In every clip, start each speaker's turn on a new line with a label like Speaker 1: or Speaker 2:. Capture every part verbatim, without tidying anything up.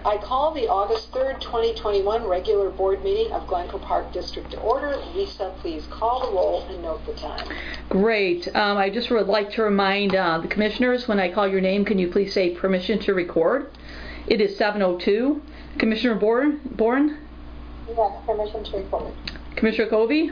Speaker 1: I call the August third, twenty twenty-one regular board meeting of Glencoe Park District to order. Lisa, please call the roll and note the time.
Speaker 2: Great. Um, I just would like to remind uh, the commissioners, when I call your name, can you please say permission to record? It is seven oh two. Commissioner Bourne? Bourne?
Speaker 3: Yes, permission to record.
Speaker 2: Commissioner Covey?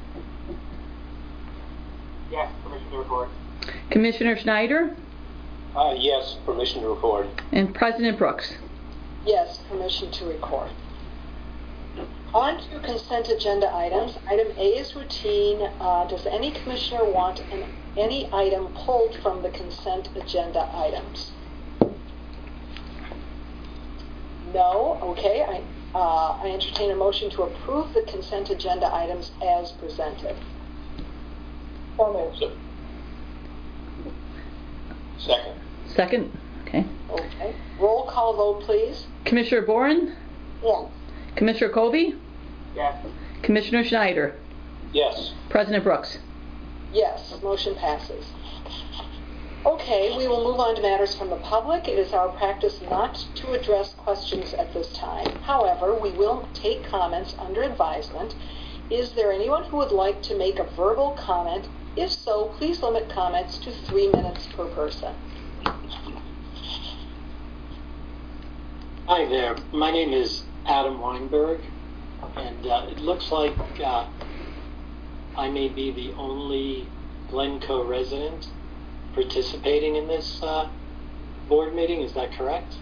Speaker 4: Yes, permission to record.
Speaker 2: Commissioner Schneider?
Speaker 4: Uh, yes, permission to record.
Speaker 2: And President Brooks?
Speaker 1: Yes, permission to record. On to consent agenda items. Item A is routine. Uh, does any commissioner want an, any item pulled from the consent agenda items? No? Okay. I, uh, I entertain a motion to approve the consent agenda items as presented.
Speaker 3: So moved.
Speaker 4: So, second.
Speaker 2: Second. Okay.
Speaker 1: Okay. Roll call vote, please.
Speaker 2: Commissioner Bourne?
Speaker 3: Yes.
Speaker 2: Commissioner Covey?
Speaker 4: Yes.
Speaker 2: Commissioner Schneider?
Speaker 4: Yes.
Speaker 2: President Brooks?
Speaker 1: Yes, motion passes. Okay, we will move on to matters from the public. It is our practice not to address questions at this time. However, we will take comments under advisement. Is there anyone who would like to make a verbal comment? If so, please limit comments to three minutes per person.
Speaker 5: Hi there. My name is Adam Weinberg, and uh, it looks like uh, I may be the only Glencoe resident participating in this uh, board meeting. Is that correct?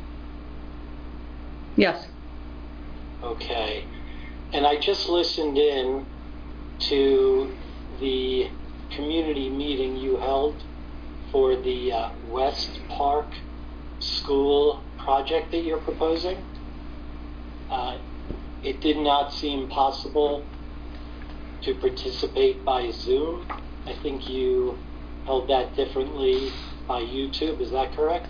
Speaker 2: Yes.
Speaker 5: Okay. And I just listened in to the community meeting you held for the uh, West Park School project that you're proposing. Uh, it did not seem possible to participate by Zoom. I think you held that differently by YouTube. Is that correct?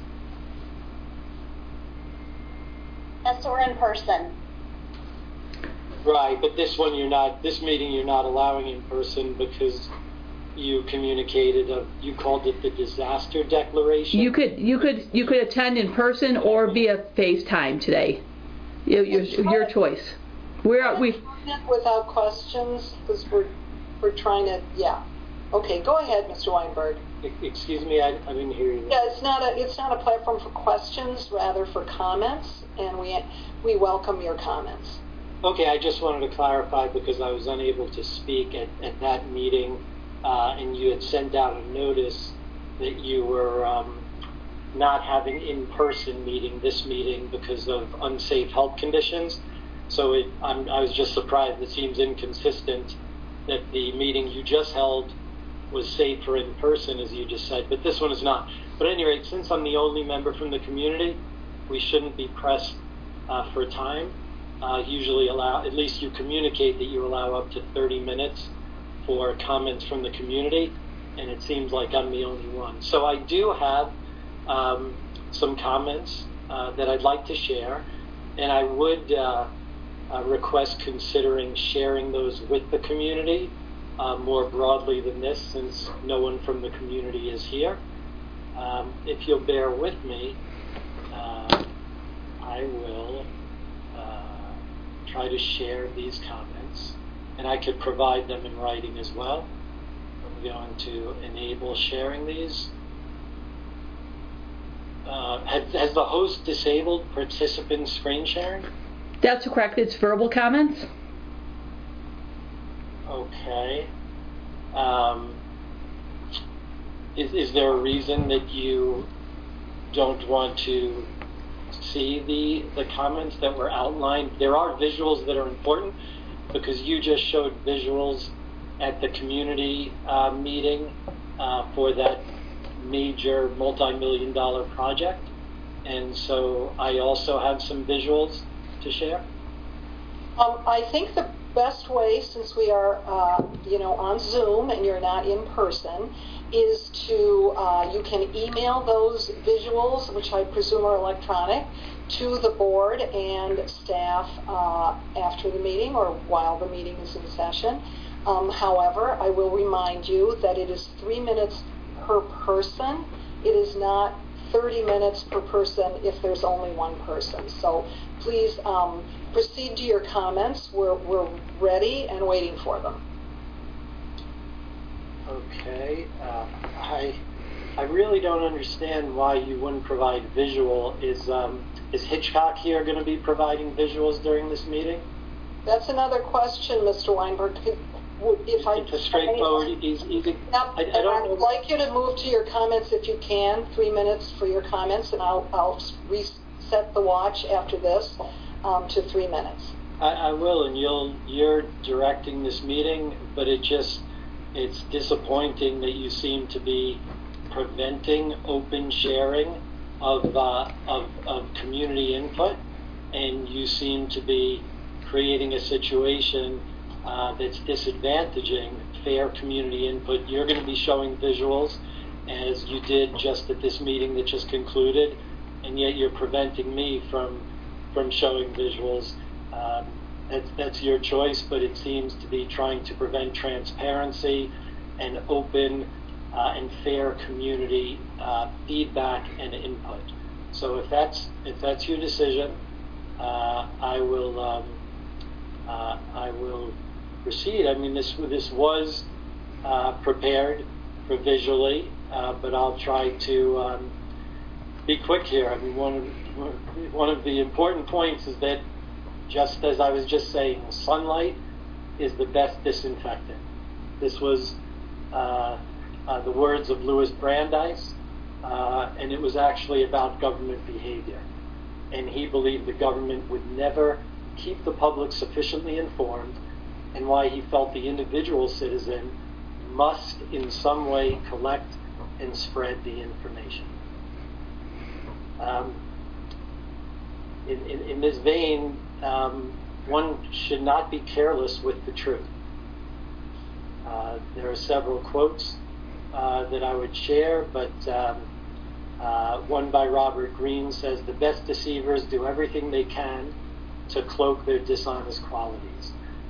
Speaker 3: Yes, we're in person.
Speaker 5: Right, but this one you're not, this meeting you're not allowing in person because you communicated, a, you called it the disaster declaration.
Speaker 2: You could you could you could attend in person or via FaceTime today. Your your, your choice. We're we
Speaker 1: without questions because we're we're trying to yeah. Okay, go ahead, Mister Weinberg.
Speaker 5: Excuse me, I, I didn't hear you.
Speaker 1: Yeah, it's not a it's not a platform for questions, rather for comments, and we we welcome your comments.
Speaker 5: Okay, I just wanted to clarify because I was unable to speak at, at that meeting, uh, and you had sent out a notice that you were um, not having in-person meeting this meeting because of unsafe health conditions. So it, I'm, I was just surprised. It seems inconsistent that the meeting you just held was safe for in person, as you just said, but this one is not. But at any rate, since I'm the only member from the community, we shouldn't be pressed uh, for time. Uh, usually allow, at least you communicate that you allow up to thirty minutes for comments from the community, and it seems like I'm the only one. So I do have um, some comments uh, that I'd like to share, and I would uh, uh, request considering sharing those with the community uh, more broadly than this, since no one from the community is here. Um, if you'll bear with me, uh, I will try to share these comments, and I could provide them in writing as well. I'm going to enable sharing these. Uh, has, has the host disabled participant screen sharing?
Speaker 2: That's correct. It's verbal comments.
Speaker 5: Okay. Um, is, is there a reason that you don't want to see the the comments that were outlined? There are visuals that are important because you just showed visuals at the community uh, meeting uh, for that major multi-million dollar project, and so I also have some visuals to share.
Speaker 1: Um, I think the best way, since we are uh, you know on Zoom and you're not in person, is to, uh, you can email those visuals, which I presume are electronic, to the board and staff uh, after the meeting or while the meeting is in session. Um, however, I will remind you that it is three minutes per person. It is not thirty minutes per person if there's only one person. So please um, proceed to your comments. We're, we're ready and waiting for them.
Speaker 5: Okay. Uh, I I really don't understand why you wouldn't provide visual. Is um, is Hitchcock here going to be providing visuals during this meeting?
Speaker 1: That's another question, Mister Weinberg. Could, if I,
Speaker 5: It's a straightforward, easy. easy.
Speaker 1: Yep,
Speaker 5: I, I
Speaker 1: and
Speaker 5: don't
Speaker 1: I'd
Speaker 5: know.
Speaker 1: like you to move to your comments if you can, three minutes for your comments, and I'll, I'll reset the watch after this um, to three minutes.
Speaker 5: I, I will, and you'll you're directing this meeting, but it just it's disappointing that you seem to be preventing open sharing of uh, of of community input, and you seem to be creating a situation uh, that's disadvantaging fair community input. You're going to be showing visuals, as you did just at this meeting that just concluded, and yet you're preventing me from from showing visuals. Um, that's, that's your choice, but it seems to be trying to prevent transparency and open uh, and fair community uh, feedback and input. So if that's if that's your decision, uh, I will um, uh, I will proceed. I mean, this this was uh, prepared for visually, uh, but I'll try to um, be quick here. I mean, one of one of the important points is that, just as I was just saying, sunlight is the best disinfectant. This was uh, uh, the words of Louis Brandeis, uh, and it was actually about government behavior. And he believed the government would never keep the public sufficiently informed, and why he felt the individual citizen must in some way collect and spread the information. Um, in, in, in this vein, um, one should not be careless with the truth. Uh, there are several quotes uh, that I would share, but um, uh, one by Robert Greene says, "The best deceivers do everything they can to cloak their dishonest qualities."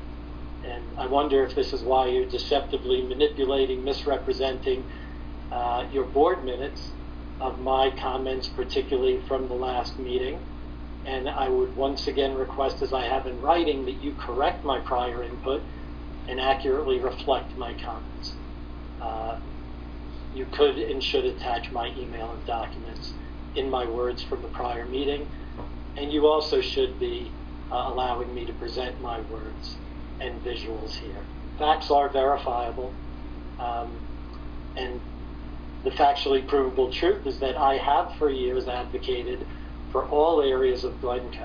Speaker 5: And I wonder if this is why you're deceptively manipulating, misrepresenting uh, your board minutes of my comments, particularly from the last meeting. And I would once again request, as I have in writing, that you correct my prior input and accurately reflect my comments. Uh, you could and should attach my email and documents in my words from the prior meeting, and you also should be uh, allowing me to present my words and visuals here. Facts are verifiable, um, and the factually provable truth is that I have for years advocated for all areas of Glencoe,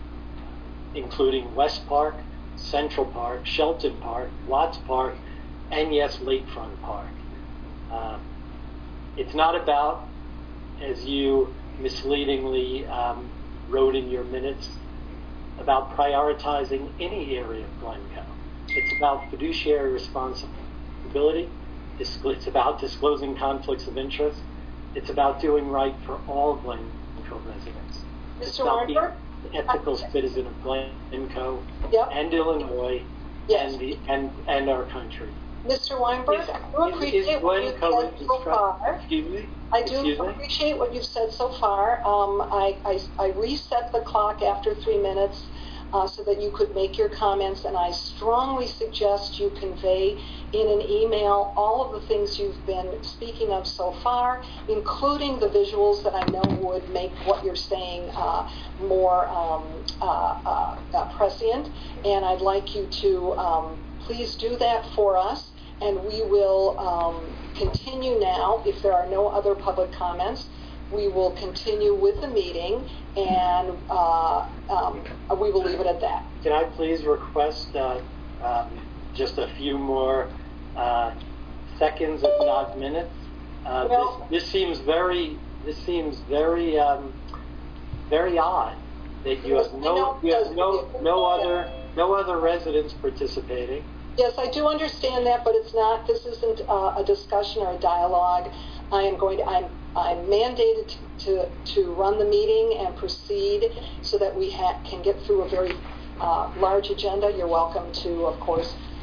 Speaker 5: including West Park, Central Park, Shelton Park, Watts Park, and yes, Lakefront Park. Uh, it's not about, as you misleadingly um, wrote in your minutes, about prioritizing any area of Glencoe. It's about fiduciary responsibility. It's about disclosing conflicts of interest. It's about doing right for all Glencoe residents. It's
Speaker 1: Mister
Speaker 5: about being
Speaker 1: Weinberg?
Speaker 5: an ethical citizen of Glencoe
Speaker 1: Yep.
Speaker 5: and Illinois
Speaker 1: Yes.
Speaker 5: and the and, and our country.
Speaker 1: Mister Weinberg,
Speaker 5: Is-
Speaker 1: I do
Speaker 5: is-
Speaker 1: appreciate
Speaker 5: is
Speaker 1: what you've
Speaker 5: Glencoe
Speaker 1: said so
Speaker 5: instru-
Speaker 1: far.
Speaker 5: Excuse me?
Speaker 1: I do
Speaker 5: Excuse me?
Speaker 1: appreciate what you've said so far. Um, I, I, I reset the clock after three minutes uh, so that you could make your comments, and I strongly suggest you convey in an email all of the things you've been speaking of so far, including the visuals that I know would make what you're saying uh, more um, uh, uh, uh, prescient. And I'd like you to um, please do that for us. And we will um, continue now, if there are no other public comments, we will continue with the meeting, and uh, um, we will leave it at that.
Speaker 5: Can I please request uh, um, just a few more uh, seconds, if not minutes? Uh,
Speaker 1: Well-
Speaker 5: this, this seems very, this seems very, um, very odd that you have no, you have no, no other, no other residents participating.
Speaker 1: Yes, I do understand that, but it's not, this isn't uh, a discussion or a dialogue. I am going to, I'm, I'm mandated to, to run the meeting and proceed so that we ha- can get through a very uh, large agenda. You're welcome to, of course,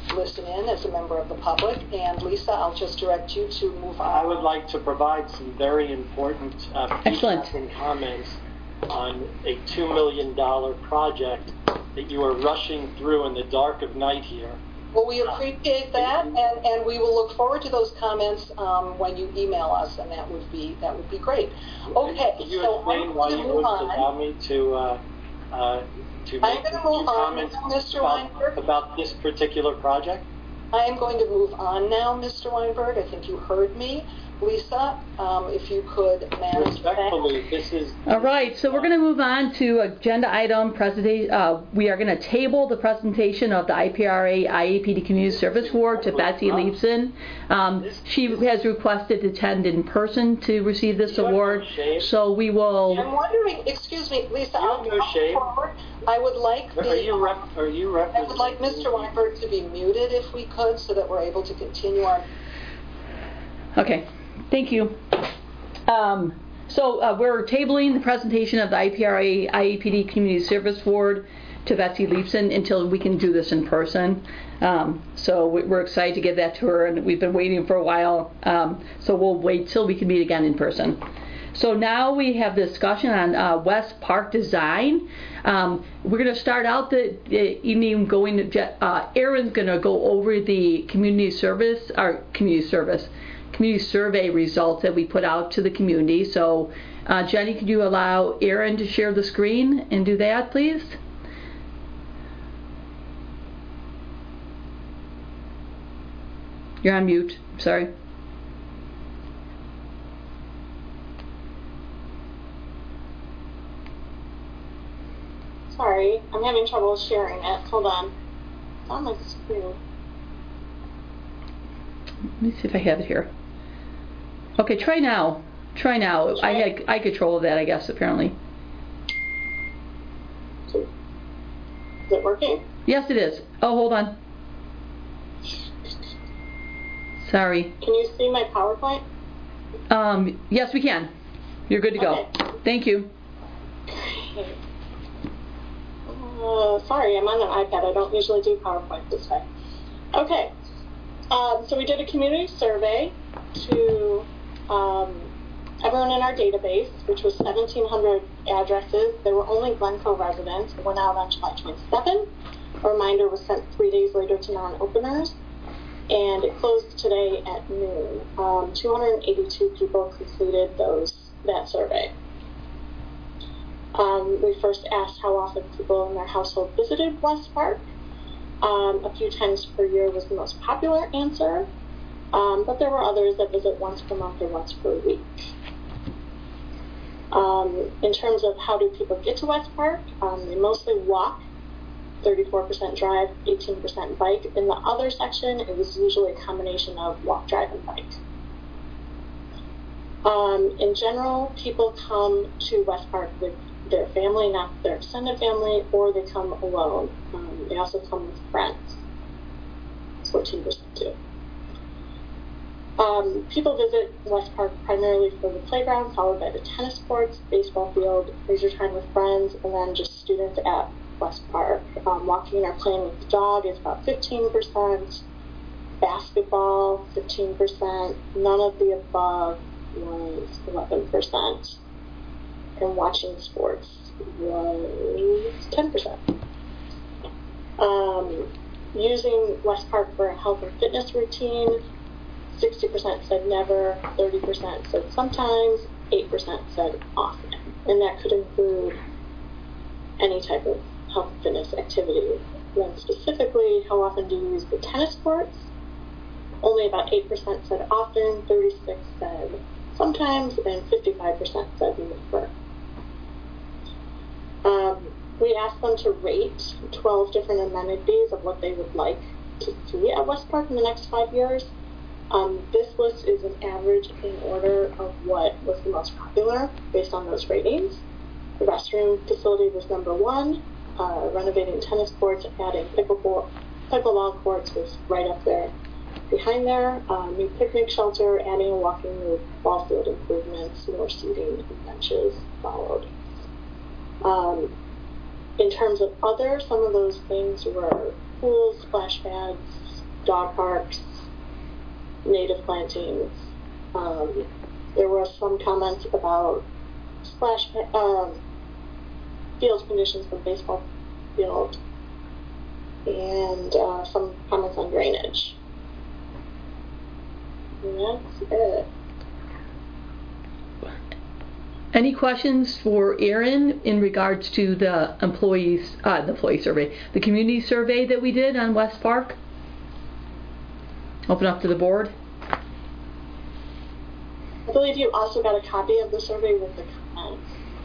Speaker 1: listen in as a member of the public. And Lisa, I'll just direct you to move on.
Speaker 5: I would like to provide some very important uh,
Speaker 2: Excellent.
Speaker 5: feedback and comments on a two million dollars project that you are rushing through in the dark of night here.
Speaker 1: Well, we appreciate that, and, and we will look forward to those comments um, when you email us, and that would be that would be great. Okay,
Speaker 5: Could you
Speaker 1: so
Speaker 5: explain
Speaker 1: I'm
Speaker 5: why
Speaker 1: going
Speaker 5: you
Speaker 1: to
Speaker 5: would
Speaker 1: move on.
Speaker 5: allow me to uh, uh, to
Speaker 1: I'm
Speaker 5: make
Speaker 1: gonna
Speaker 5: a few
Speaker 1: move on
Speaker 5: comments
Speaker 1: now, Mister
Speaker 5: about,
Speaker 1: Weinberg.
Speaker 5: about this particular project?
Speaker 1: I am going to move on now, Mister Weinberg. I think you heard me. Lisa, um, if you could manage that.
Speaker 5: Respectfully, this is...
Speaker 2: All right, so we're going to move on to agenda item presentation. Uh, we are going to table the presentation of the I P R A I A P D Community Service Award to Betsy Leibson. Um, she has requested to attend in person to receive this
Speaker 5: You have no
Speaker 2: award,
Speaker 5: shame.
Speaker 2: so we will...
Speaker 1: I'm wondering, excuse me, Lisa,
Speaker 5: You have
Speaker 1: I'll
Speaker 5: no
Speaker 1: come
Speaker 5: shame.
Speaker 1: forward. I would like
Speaker 5: Are you,
Speaker 1: the,
Speaker 5: rep- are you
Speaker 1: I
Speaker 5: representing...
Speaker 1: would like Mister Weinberg to be muted if we could, so that we're able to continue our.
Speaker 2: Okay, thank you. Um, so uh, we're tabling the presentation of the I P R A I A P D Community Service Award to Betsy Leibson until we can do this in person. Um, so we- we're excited to give that to her, and we've been waiting for a while. Um, so we'll wait till we can meet again in person. So now we have discussion on uh, West Park design. Um, we're going to start out the, the evening going to, Je- uh, Aaron's going to go over the community service, or community service, community survey results that we put out to the community. So uh, Jenny, could you allow Aaron to share the screen and do that, please? You're on mute, sorry.
Speaker 3: Sorry, I'm having trouble sharing it. Hold on. It's on my screen.
Speaker 2: Let me see if I have it here. Okay, try now. Try now. I had I control of that, I guess, apparently.
Speaker 3: Is it working?
Speaker 2: Yes, it is. Oh, hold on. Sorry.
Speaker 3: Can you see my PowerPoint?
Speaker 2: Um, yes, we can. You're good to go.
Speaker 3: Okay.
Speaker 2: Thank you.
Speaker 3: Uh, sorry, I'm on an iPad. I don't usually do PowerPoint this way. Okay. Um, so we did a community survey to um, everyone in our database, which was seventeen hundred addresses. They were only Glencoe residents. It went out on July twenty-seventh. A reminder was sent three days later to non-openers. And it closed today at noon. Um, two hundred eighty-two people completed those that survey. Um, we first asked how often people in their household visited West Park. Um, a few times per year was the most popular answer, um, but there were others that visit once per month or once per week. Um, in terms of how do people get to West Park, um, they mostly walk, thirty-four percent drive, eighteen percent bike. In the other section, it was usually a combination of walk, drive, and bike. Um, in general, people come to West Park with their family, not their extended family, or they come alone. Um, they also come with friends. It's fourteen percent too. Um, people visit West Park primarily for the playground, followed by the tennis courts, baseball field, leisure time with friends, and then just students at West Park. Um, walking or playing with the dog is about fifteen percent. Basketball, fifteen percent. None of the above was eleven percent. And watching sports was ten percent. Um, using West Park for a health and fitness routine, sixty percent said never, thirty percent said sometimes, eight percent said often. And that could include any type of health and fitness activity. Then specifically, how often do you use the tennis courts? Only about eight percent said often, thirty-six percent said sometimes, and fifty-five percent said never. Um, we asked them to rate twelve different amenities of what they would like to see at West Park in the next five years. Um, this list is an average in order of what was the most popular based on those ratings. The restroom facility was number one. Uh, renovating tennis courts, adding pickleball, pickleball courts was right up there. Behind there, uh, new picnic shelter, adding a walking loop, ball field improvements, more seating and benches followed. Um, in terms of other, some of those things were pools, splash pads, dog parks, native plantings. Um, there were some comments about splash um, field conditions for the baseball field, and uh, some comments on drainage. And that's it.
Speaker 2: Any questions for Erin in regards to the employees, uh, the employee survey, the community survey that we did on West Park? Open up to the board.
Speaker 3: I believe you also got a copy of the survey with the comments.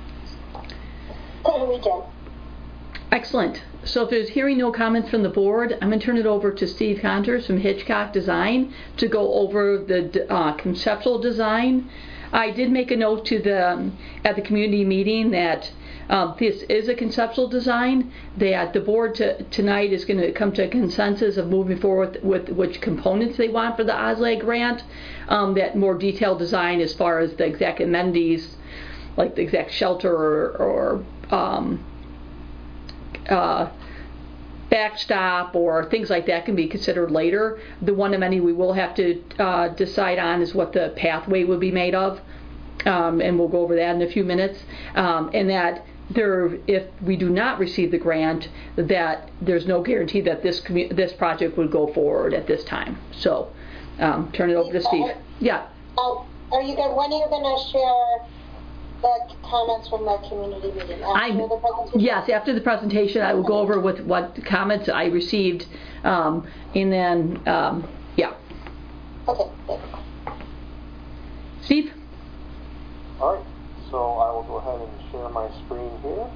Speaker 3: We did.
Speaker 2: Excellent. So if there's hearing no comments from the board, I'm going to turn it over to Steve Conters from Hitchcock Design to go over the uh, conceptual design. I did make a note to the um, at the community meeting that um, this is a conceptual design, that the board to, tonight is going to come to a consensus of moving forward with, with which components they want for the O S L A G grant, um, that more detailed design as far as the exact amenities, like the exact shelter or, or um, uh, backstop or things like that can be considered later. The one amenity we will have to uh, decide on is what the pathway would be made of, um, and we'll go over that in a few minutes. Um, and that there, if we do not receive the grant, that there's no guarantee that this commu- this project would go forward at this time. So, um, turn it over to Steve. Yeah.
Speaker 6: Um, are you going? When are you going to share the comments from that community meeting? After
Speaker 2: I'm,
Speaker 6: the presentation?
Speaker 2: yes, after the presentation, I will go over with what comments I received, um, and then, um, yeah.
Speaker 6: Okay, thanks.
Speaker 2: Steve?
Speaker 7: All right, so I will go ahead and share my screen here.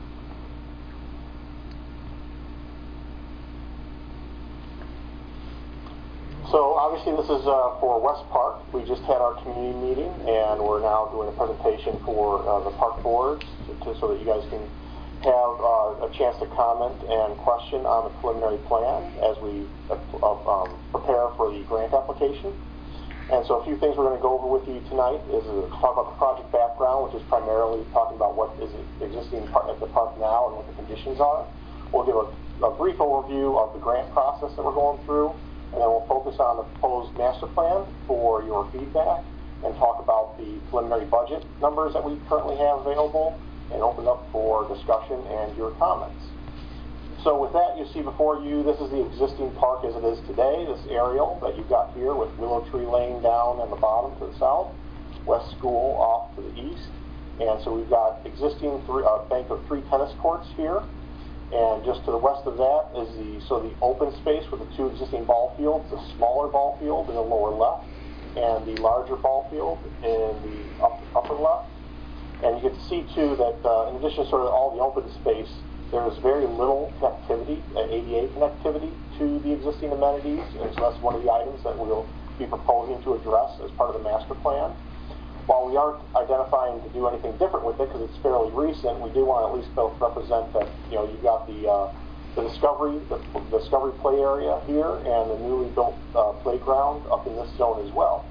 Speaker 7: So obviously this is uh, for West Park. We just had our community meeting, and we're now doing a presentation for uh, the park boards to, to, so that you guys can have uh, a chance to comment and question on the preliminary plan as we uh, um, prepare for the grant application. And so a few things we're going to go over with you tonight is uh, talk about the project background, which is primarily talking about what is existing part at the park now and what the conditions are. We'll give a, a brief overview of the grant process that we're going through. And then we'll focus on the proposed master plan for your feedback and talk about the preliminary budget numbers that we currently have available and open up for discussion and your comments. So with that, you see before you, this is the existing park as it is today, this aerial that you've got here with Willow Tree Lane down on the bottom to the south, West School off to the east. And so we've got existing three, uh, bank of three tennis courts here. And just to the west of that is the so the open space with the two existing ball fields, the smaller ball field in the lower left, and the larger ball field in the up, upper left. And you can see too that uh, in addition to sort of all the open space, there is very little connectivity, uh, A D A connectivity to the existing amenities, and so that's one of the items that we'll be proposing to address as part of the master plan. While we aren't identifying to do anything different with it because it's fairly recent, we do want to at least both represent that, you know, you've got the uh, the Discovery, the, the Discovery play area here and the newly built uh, playground up in this zone as well.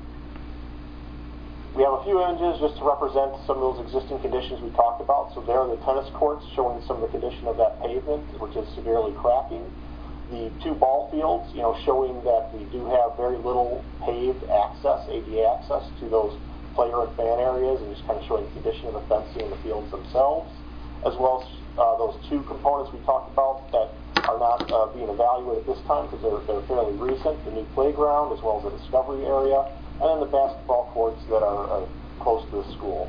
Speaker 7: We have a few images just to represent some of those existing conditions we talked about. So there are the tennis courts showing some of the condition of that pavement, which is severely cracking. The two ball fields, you know, showing that we do have very little paved access, A D A access to those player and fan areas, and just kind of showing the condition of the fencing in the fields themselves, as well as uh, those two components we talked about that are not uh, being evaluated at this time because they're, they're fairly recent, the new playground as well as the Discovery area, and then the basketball courts that are uh, close to the school.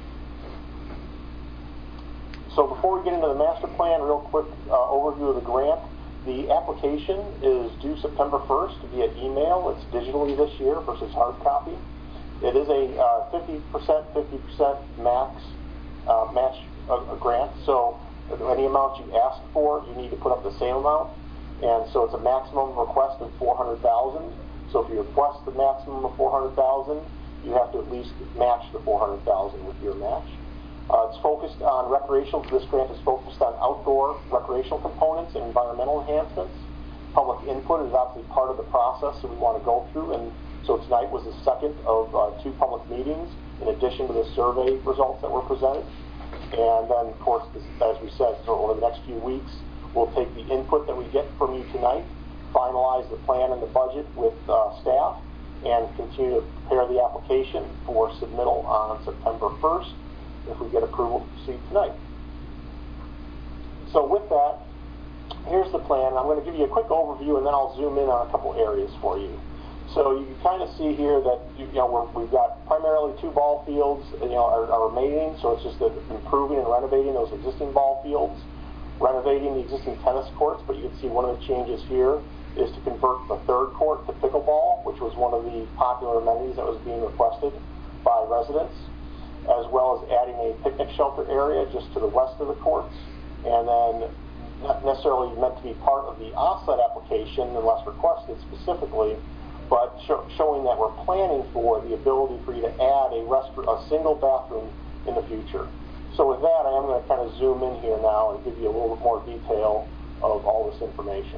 Speaker 7: So before we get into the master plan, real quick uh, overview of the grant. The application is due September first via email. It's digitally this year versus hard copy. It is a uh, fifty percent, fifty percent max uh, match uh, grant. So any amount you ask for, you need to put up the same amount. And so it's a maximum request of four hundred thousand dollars. So if you request the maximum of four hundred thousand dollars, you have to at least match the four hundred thousand dollars with your match. Uh, it's focused on recreational. This grant is focused on outdoor recreational components and environmental enhancements. Public input is obviously part of the process that we want to go through, and so tonight was the second of uh, two public meetings in addition to the survey results that were presented. And then, of course, this, as we said, so over the next few weeks, we'll take the input that we get from you tonight finalize the plan and the budget with uh, staff and continue to prepare the application for submittal on September first if we get approval to proceed tonight. So with that, here's the plan. I'm going to give you a quick overview and then I'll zoom in on a couple areas for you. So you can kind of see here that you know we're, we've got primarily two ball fields, you know, are, are remaining. So it's just the improving and renovating those existing ball fields, renovating the existing tennis courts. But you can see one of the changes here is to convert the third court to pickleball, which was one of the popular amenities that was being requested by residents, as well as adding a picnic shelter area just to the west of the courts, and then not necessarily meant to be part of the offset application unless requested specifically, but show, showing that we're planning for the ability for you to add a, rest, a single bathroom in the future. So with that, I am going to kind of zoom in here now and give you a little bit more detail of all this information.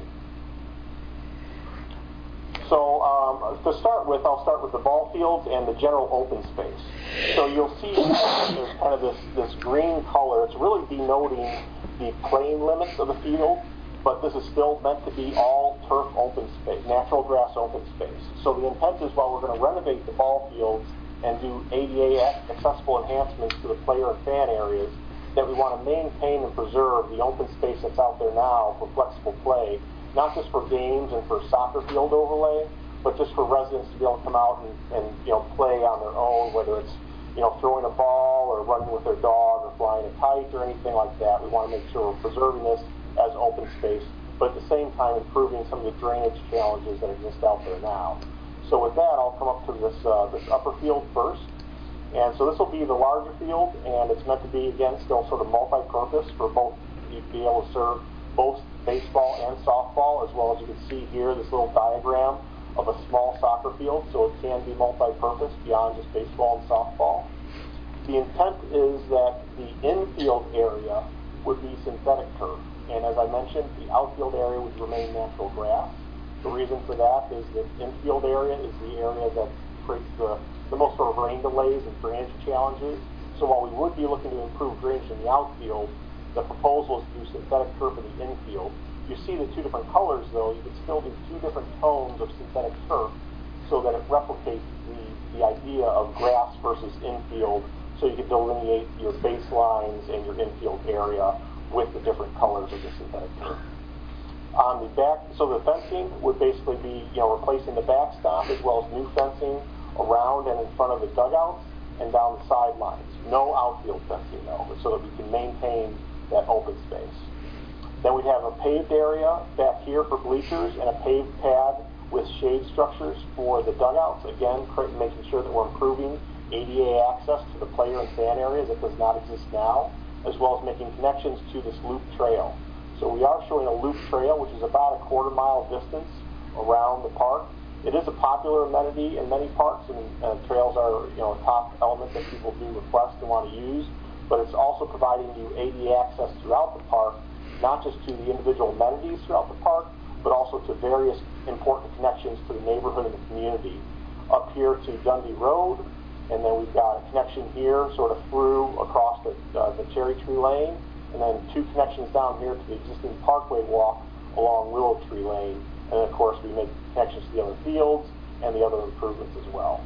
Speaker 7: So um, to start with, I'll start with the ball fields and the general open space. So you'll see there's kind of this, this green color. It's really denoting the playing limits of the field, but this is still meant to be all turf open space, natural grass open space. So the intent is while we're going to renovate the ball fields and do A D A accessible enhancements to the player and fan areas, that we want to maintain and preserve the open space that's out there now for flexible play, not just for games and for soccer field overlay, but just for residents to be able to come out and, and you know play on their own, whether it's you know throwing a ball or running with their dog or flying a kite or anything like that. We want to make sure we're preserving this as open space, but at the same time improving some of the drainage challenges that exist out there now. So with that, I'll come up to this uh, this upper field first. And so this will be the larger field, and it's meant to be, again, still sort of multi-purpose for both, you'd be able to serve both baseball and softball, as well as you can see here, this little diagram of a small soccer field, so it can be multi-purpose beyond just baseball and softball. The intent is that the infield area would be synthetic turf, and as I mentioned, the outfield area would remain natural grass. The reason for that is that infield area is the area that creates the, the most sort of rain delays and drainage challenges. So while we would be looking to improve drainage in the outfield, the proposal is to do synthetic turf in the infield. You see the two different colors, though. You could still do two different tones of synthetic turf so that it replicates the, the idea of grass versus infield, so you could delineate your baselines and your infield area with the different colors of the synthetic turf. On the back, so the fencing would basically be, you know, replacing the backstop as well as new fencing around and in front of the dugouts and down the sidelines. No outfield fencing, though, so that we can maintain that open space. Then we'd have a paved area back here for bleachers and a paved pad with shade structures for the dugouts. Again, making sure that we're improving A D A access to the player and fan areas that does not exist now, as well as making connections to this loop trail. So we are showing a loop trail, which is about a quarter mile distance around the park. It is a popular amenity in many parks, and uh, trails are, you know, a top element that people do request and want to use. But it's also providing you A D A access throughout the park, not just to the individual amenities throughout the park, but also to various important connections to the neighborhood and the community. Up here to Dundee Road, and then we've got a connection here, sort of through across the, uh, the Cherry Tree Lane, and then two connections down here to the existing Parkway walk along Willow Tree Lane. And of course, we make connections to the other fields and the other improvements as well.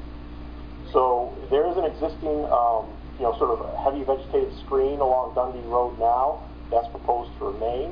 Speaker 7: So there is an existing, um, you know, sort of heavy vegetated screen along Dundee Road now. That's proposed to remain.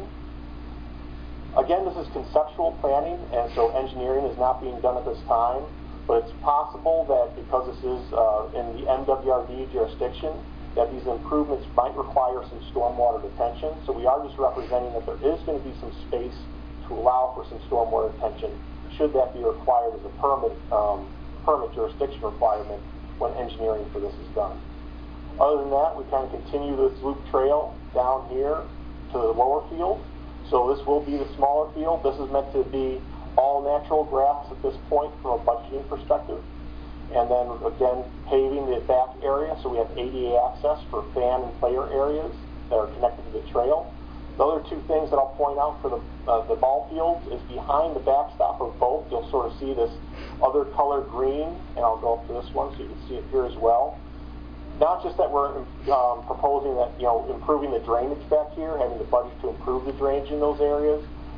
Speaker 7: Again, this is conceptual planning, and so engineering is not being done at this time. But it's possible that because this is uh, in the M W R D jurisdiction, that these improvements might require some stormwater detention. So we are just representing that there is going to be some space to allow for some stormwater detention, should that be required as a permit, um, permit jurisdiction requirement when engineering for this is done. Other than that, we kind of continue this loop trail down here to the lower field. So this will be the smaller field. This is meant to be all natural grass at this point from a budgeting perspective. And then again, paving the back area, so we have A D A access for fan and player areas that are connected to the trail. The other two things that I'll point out for the, uh, the ball fields is behind the backstop of both, you'll sort of see this other color green, and I'll go up to this one so you can see it here as well. Not just that we're um, proposing that, you know, improving the drainage back here, having the budget to improve the drainage in those areas,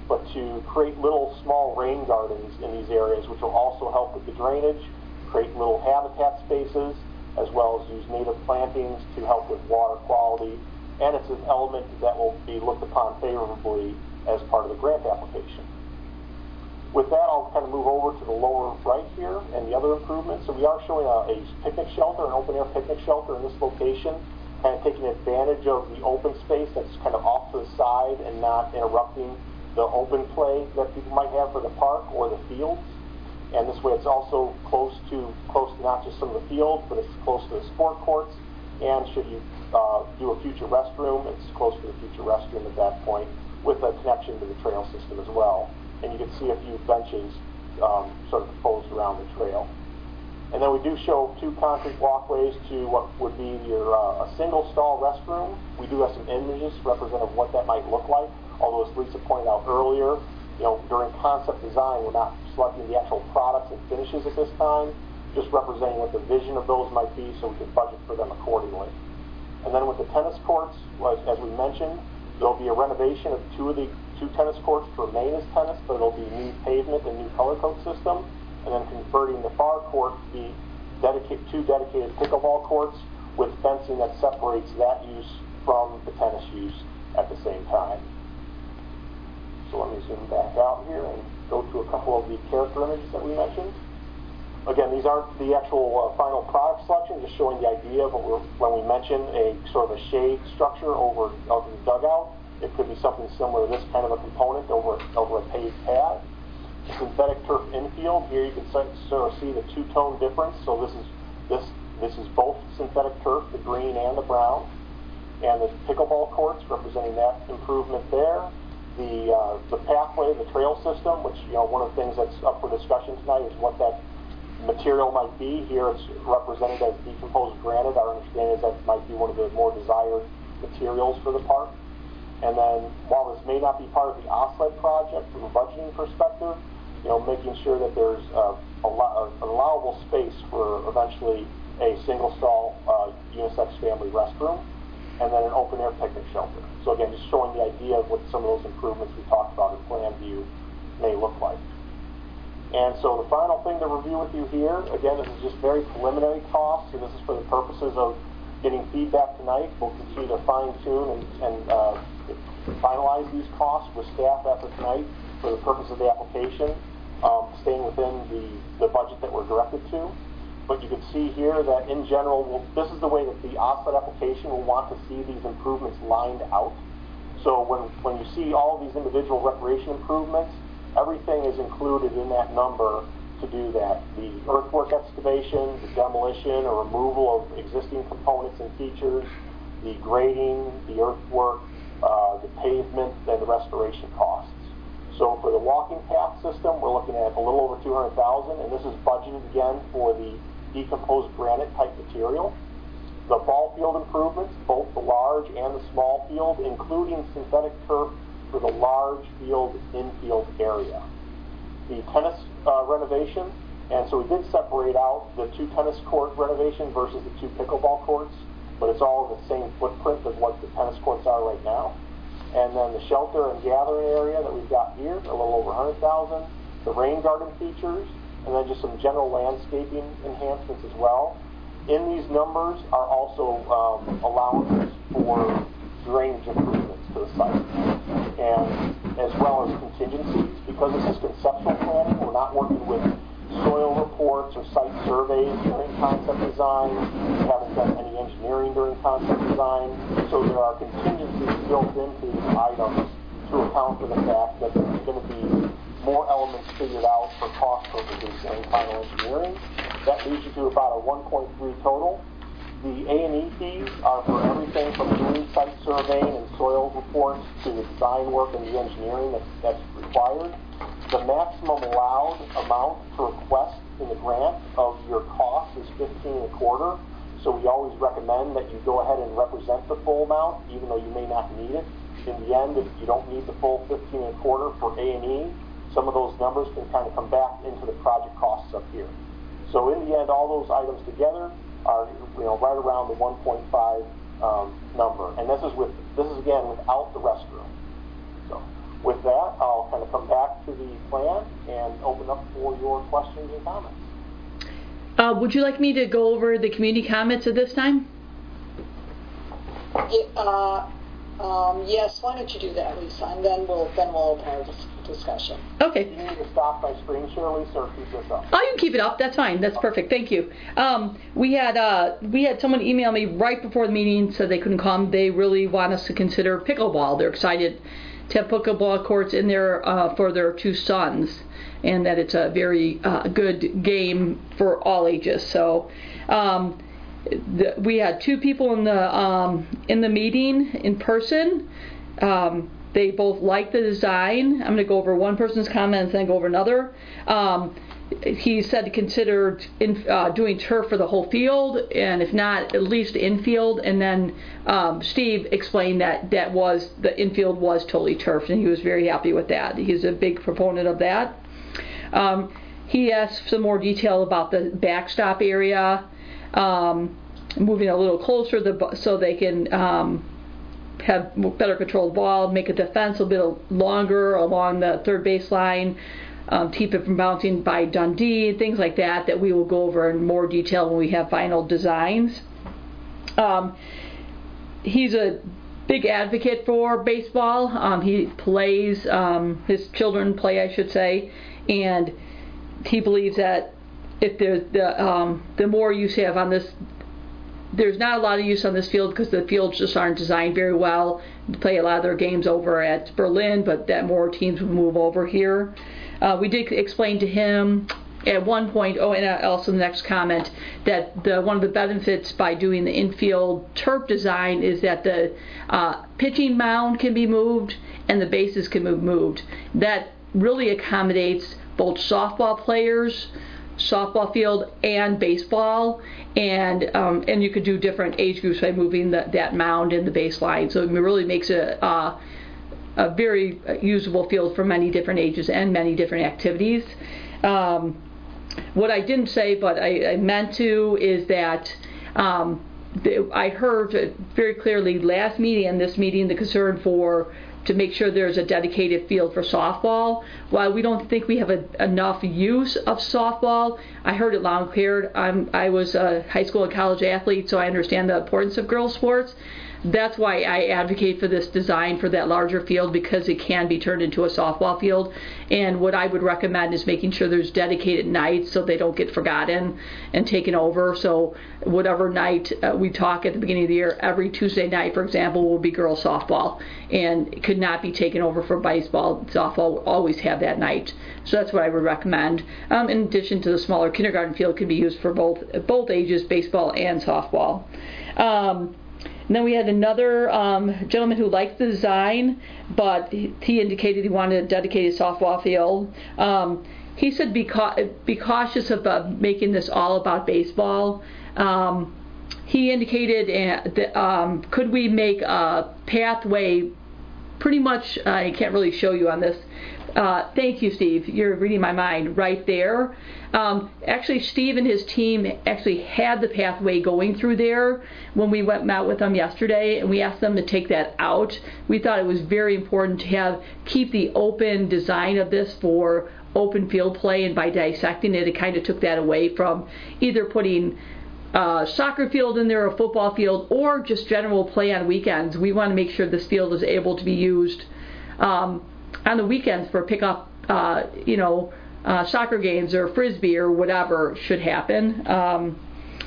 Speaker 7: but to create little small rain gardens in these areas, which will also help with the drainage, create little habitat spaces, as well as use native plantings to help with water quality. And it's an element that will be looked upon favorably as part of the grant application. With that, I'll kind of move over to the lower right here and the other improvements. So we are showing a, a picnic shelter, an open-air picnic shelter in this location, kind of taking advantage of the open space that's kind of off to the side and not interrupting the open play that people might have for the park or the fields. And this way it's also close to, close to not just some of the fields, but it's close to the sport courts. And should you uh, do a future restroom, it's close to the future restroom at that point with a connection to the trail system as well. And you can see a few benches um, sort of proposed around the trail. And then we do show two concrete walkways to what would be your uh, a single stall restroom. We do have some images representative of what that might look like. Although, as Lisa pointed out earlier, you know, during concept design, we're not selecting the actual products and finishes at this time, just representing what the vision of those might be so we can budget for them accordingly. And then with the tennis courts, as, as we mentioned, there'll be a renovation of two of the two tennis courts to remain as tennis, but it'll be new pavement and new color code system, and then converting the far court to be dedicated, two dedicated pickleball courts with fencing that separates that use from the tennis use at the same time. So let me zoom back out here and go to a couple of the character images that we mentioned. Again, these aren't the actual uh, final product selection, just showing the idea of what we're, when we mention a sort of a shade structure over, over the dugout. It could be something similar to this kind of a component over, over a paved pad. Synthetic turf infield, here you can sort of see the two-tone difference. So this is, this, this is both synthetic turf, the green and the brown. And the pickleball courts representing that improvement there. The, uh, the pathway, the trail system, which, you know, one of the things that's up for discussion tonight is what that material might be. Here it's represented as decomposed granite. Our understanding is that might be one of the more desired materials for the park. And then, while this may not be part of the OSLED project from a budgeting perspective, you know, making sure that there's uh, a lo- an allowable space for eventually a single-stall uh, unisex family restroom, and then an open-air picnic shelter. So again, just showing the idea of what some of those improvements we talked about in Plan View may look like. And so the final thing to review with you here, again, this is just very preliminary costs, and this is for the purposes of getting feedback tonight. We'll continue to fine-tune and, and uh, finalize these costs with staff after tonight for the purpose of the application, um, staying within the, the budget that we're directed to. But you can see here that in general, we'll, this is the way that the OSLED application will want to see these improvements lined out. So when, when you see all of these individual recreation improvements, everything is included in that number to do that. The earthwork excavation, the demolition or removal of existing components and features, the grading, the earthwork, uh, the pavement, and the restoration costs. So for the walking path system, we're looking at a little over two hundred thousand dollars, and this is budgeted again for the decomposed granite type material. The ball field improvements, both the large and the small field, including synthetic turf for the large field infield area. The tennis uh, renovation, and so we did separate out the two tennis court renovation versus the two pickleball courts, but it's all the same footprint as what the tennis courts are right now. And then the shelter and gathering area that we've got here, a little over one hundred thousand dollars. The rain garden features, and then just some general landscaping enhancements as well. In these numbers are also um, allowances for drainage improvements to the site, and as well as contingencies. Because this is conceptual planning, we're not working with soil reports or site surveys during concept design. We haven't done any engineering during concept design, so there are contingencies built into these items to account for the fact that there's going to be more elements figured out for cost purposes during final engineering. That leads you to about a one point three total. The A and E fees are for everything from doing site surveying and soil reports to the design work and the engineering that's, that's required. The maximum allowed amount to request in the grant of your cost is fifteen and a quarter. So we always recommend that you go ahead and represent the full amount, even though you may not need it. In the end, if you don't need the full fifteen and a quarter for A and E, some of those numbers can kind of come back into the project costs up here. So in the end, all those items together are, you know, right around the one point five um, number. And this is with this is again without the restroom. So with that, I'll kind of come back to the plan and open up for your questions and comments.
Speaker 2: Uh, would you like me to go over the community comments at this time?
Speaker 1: Uh, um, yes, why don't you do that, Lisa, and then we'll then we'll open our dis- discussion.
Speaker 2: Okay.
Speaker 7: You need to stop my screen share, Lisa, or keep this up?
Speaker 2: Oh, you can keep it up. That's fine. That's perfect. Thank you. Um, we had uh, we had someone email me right before the meeting, said they couldn't come. They really want us to consider pickleball. They're excited to have pickleball courts in there uh, for their two sons, and that it's a very uh, good game for all ages. So. Um, The, we had two people in the um, in the meeting in person. Um, they both liked the design. I'm going to go over one person's comments and then go over another. Um, he said he considered in, uh, doing turf for the whole field, and if not, at least infield. And then um, Steve explained that that was the infield was totally turfed, and he was very happy with that. He's a big proponent of that. Um, he asked some more detail about the backstop area. Um, moving a little closer the, so they can um, have better control of the ball, make a defense a bit longer along the third baseline, um, keep it from bouncing by Dundee, things like that, that we will go over in more detail when we have final designs. Um, he's a big advocate for baseball. Um, he plays, um, his children play, I should say, and he believes that if there's the um, the more use you have on this, there's not a lot of use on this field because the fields just aren't designed very well. They play a lot of their games over at Berlin, but that more teams would move over here. Uh, we did explain to him at one point, oh, and also the next comment, that the one of the benefits by doing the infield turf design is that the uh, pitching mound can be moved and the bases can be moved. That really accommodates both softball players, softball field, and baseball, and um, and you could do different age groups by moving the, that mound in the baseline. So it really makes it uh, a very usable field for many different ages and many different activities. Um, what I didn't say, but I, I meant to, is that um, the, I heard very clearly last meeting and this meeting the concern for to make sure there's a dedicated field for softball. While we don't think we have a, enough use of softball, I heard it loud and clear. I'm, I was a high school and college athlete, so I understand the importance of girls' sports. That's why I advocate for this design for that larger field, because it can be turned into a softball field. And what I would recommend is making sure there's dedicated nights so they don't get forgotten and taken over. So whatever night uh, we talk at the beginning of the year, every Tuesday night, for example, will be girls softball, and it could not be taken over for baseball. Softball will always have that night. So that's what I would recommend. Um, in addition to the smaller kindergarten field, can be used for both both ages, baseball and softball. Um, And then we had another um, gentleman who liked the design, but he indicated he wanted a dedicated softball field. Um, he said be, ca- be cautious about making this all about baseball. Um, he indicated uh, that um, could we make a pathway pretty much, uh, I can't really show you on this. Uh, thank you, Steve. You're reading my mind right there. Um, actually, Steve and his team actually had the pathway going through there when we went met with them yesterday, and we asked them to take that out. We thought it was very important to have keep the open design of this for open field play, and by dissecting it, it kind of took that away from either putting uh, soccer field in there, a football field, or just general play on weekends. We want to make sure this field is able to be used um, on the weekends for pickup, uh, you know, uh, soccer games or frisbee or whatever should happen. Um,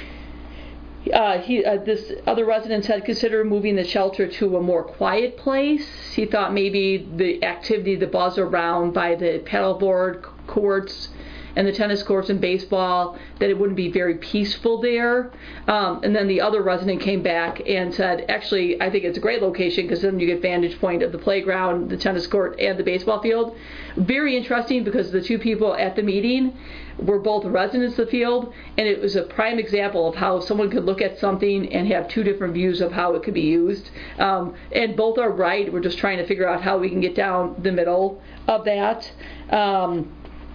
Speaker 2: uh, he, uh, this other resident had considered moving the shelter to a more quiet place. He thought maybe the activity, the buzz around by the paddleboard courts and the tennis courts and baseball, that it wouldn't be very peaceful there. Um, and then the other resident came back and said, actually, I think it's a great location because then you get vantage point of the playground, the tennis court, and the baseball field. Very interesting, because the two people at the meeting were both residents of the field, and it was a prime example of how someone could look at something and have two different views of how it could be used. Um, and both are right. We're just trying to figure out how we can get down the middle of that. Um,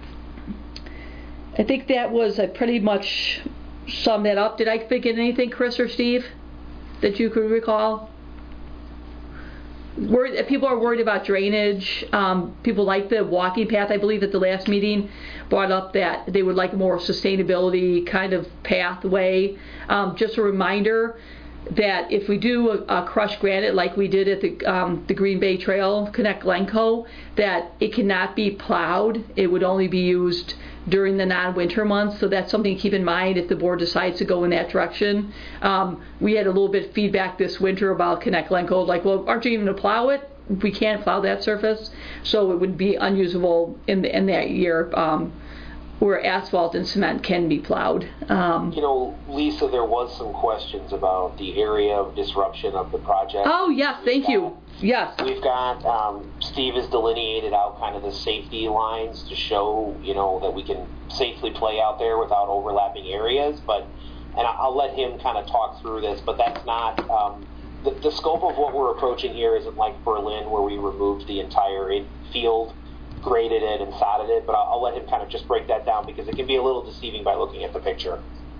Speaker 2: I think that was, I pretty much summed that up. Did I forget anything, Chris or Steve, that you could recall? worried, people are worried about drainage. Um, people like the walking path. I believe at the last meeting brought up that they would like a more sustainability kind of pathway. Um, just a reminder that if we do a, a crushed granite like we did at the um, the Green Bay Trail, Connect Glencoe, that it cannot be plowed. It would only be used during the non-winter months, so that's something to keep in mind if the board decides to go in that direction. Um, we had a little bit of feedback this winter about Connect Glencoe, like, well, aren't you even going to plow it? We can't plow that surface, so it would be unusable in the, in that year. Um, where asphalt and cement can be plowed. Um,
Speaker 8: you know, Lisa, there was some questions about the area of disruption of the project.
Speaker 2: Oh, yes,
Speaker 8: We've
Speaker 2: thank
Speaker 8: got,
Speaker 2: you. Yes.
Speaker 8: We've got, um, Steve has delineated out kind of the safety lines to show, you know, that we can safely play out there without overlapping areas, but, and I'll let him kind of talk through this, but that's not, um, the, the scope of what we're approaching here isn't like Berlin where we removed the entire infield, graded it and sodded it, but I'll, I'll let him kind of just break that down because it can be a little deceiving by looking at the picture.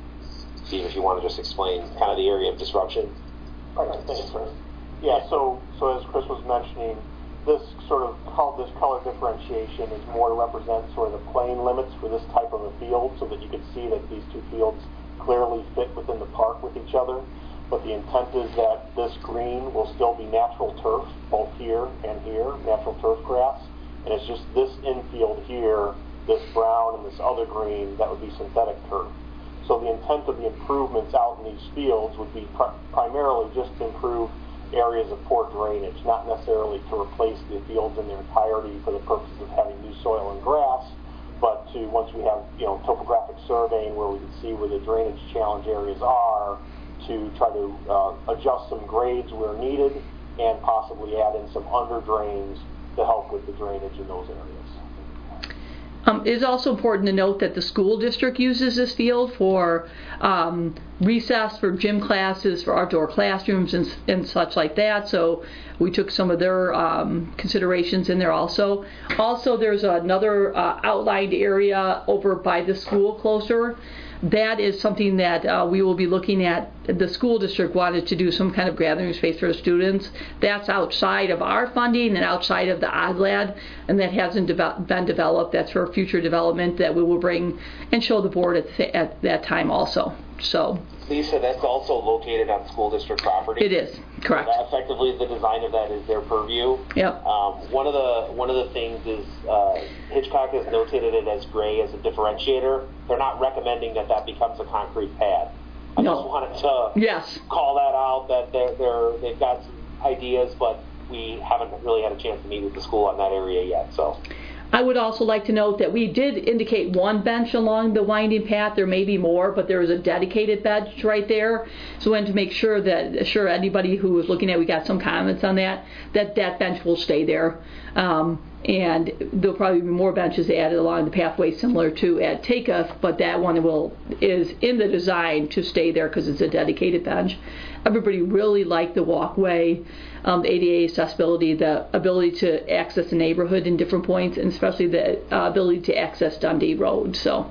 Speaker 8: Steve, if you want to just explain kind of the area of disruption.
Speaker 7: All right, thanks, Chris. Yeah, so so as Chris was mentioning, this sort of called this color differentiation is more to represent sort of the plane limits for this type of a field, so that you can see that these two fields clearly fit within the park with each other. But the intent is that this green will still be natural turf, both here and here, natural turf grass. And it's just this infield here, this brown and this other green, that would be synthetic turf. So the intent of the improvements out in these fields would be pr primarily just to improve areas of poor drainage, not necessarily to replace the fields in their entirety for the purpose of having new soil and grass, but to, once we have, you know, topographic surveying where we can see where the drainage challenge areas are, to try to uh, adjust some grades where needed and possibly add in some under drains to help with the drainage in those areas.
Speaker 2: Um, it is also important to note that the school district uses this field for um, recess, for gym classes, for outdoor classrooms and, and such like that, so we took some of their um, considerations in there also. Also, there's another uh, outlined area over by the school closer. That is something that uh, we will be looking at. The school district wanted to do some kind of gathering space for the students. That's outside of our funding and outside of the O D L A D, and that hasn't de- been developed. That's for future development that we will bring and show the board at, th- at that time also. So,
Speaker 8: Lisa, that's also located on school district property.
Speaker 2: It is, correct.
Speaker 8: So that effectively, the design of that is their purview.
Speaker 2: Yep.
Speaker 8: Um, one of the one of the things is uh, Hitchcock has notated it as gray as a differentiator. They're not recommending that that becomes a concrete pad. I
Speaker 2: No.
Speaker 8: just wanted to
Speaker 2: Yes.
Speaker 8: call that out, that they're, they're, they've got some ideas, but we haven't really had a chance to meet with the school on that area yet. So.
Speaker 2: I would also like to note that we did indicate one bench along the winding path. There may be more, but there is a dedicated bench right there. So we wanted to make sure that, sure anybody who was looking at, we got some comments on that, that that bench will stay there. Um, and there'll probably be more benches added along the pathway similar to at Takeoff, but that one will is in the design to stay there because it's a dedicated bench. Everybody really liked the walkway, um, the A D A accessibility, the ability to access the neighborhood in different points, and especially the uh, ability to access Dundee Road. So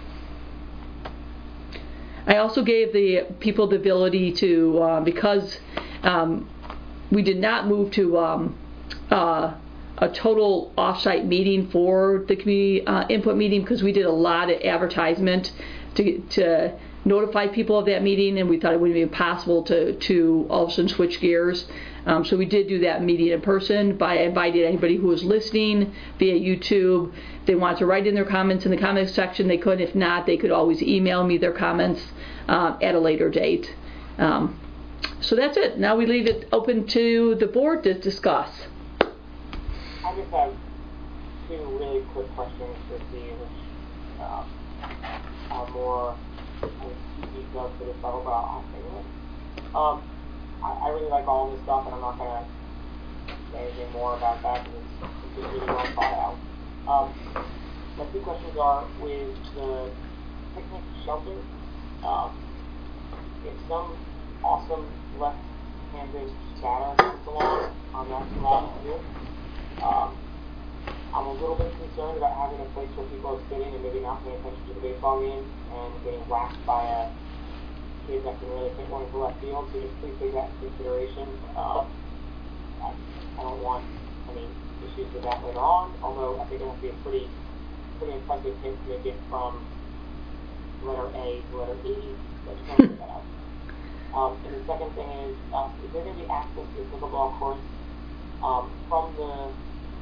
Speaker 2: I also gave the people the ability to, uh, because um, we did not move to um, uh, a total off-site meeting for the community uh, input meeting, because we did a lot of advertisement to to notify people of that meeting, and we thought it wouldn't be possible to to all of a sudden switch gears. Um, so we did do that meeting in person. By I invited anybody who was listening via YouTube. If they wanted to write in their comments in the comments section, they could. If not, they could always email me their comments uh, at a later date. Um, so that's it. Now we leave it open to the board to discuss.
Speaker 9: I just have two really quick questions for Steve, which um, are more detailed for this level, but I'll say it. Um, I, I really like all this stuff, and I'm not going to say anything more about that because it's, it's really well thought out. Um, my two questions are with the picnic shelter. Um, if some awesome left-handed scatter comes along on that small view, Um, I'm a little bit concerned about having a place where people are sitting and maybe not paying attention to the baseball game and getting whacked by a kid that can really hit one into left field. So just please take that into consideration. Um, I, I I don't want any issues with that later on, although I think it will be a pretty, pretty impressive hit to make it from letter A to letter E. So I just want to put that out. Um, and the second thing is, um, is there going to be access to the pickleball court um, from the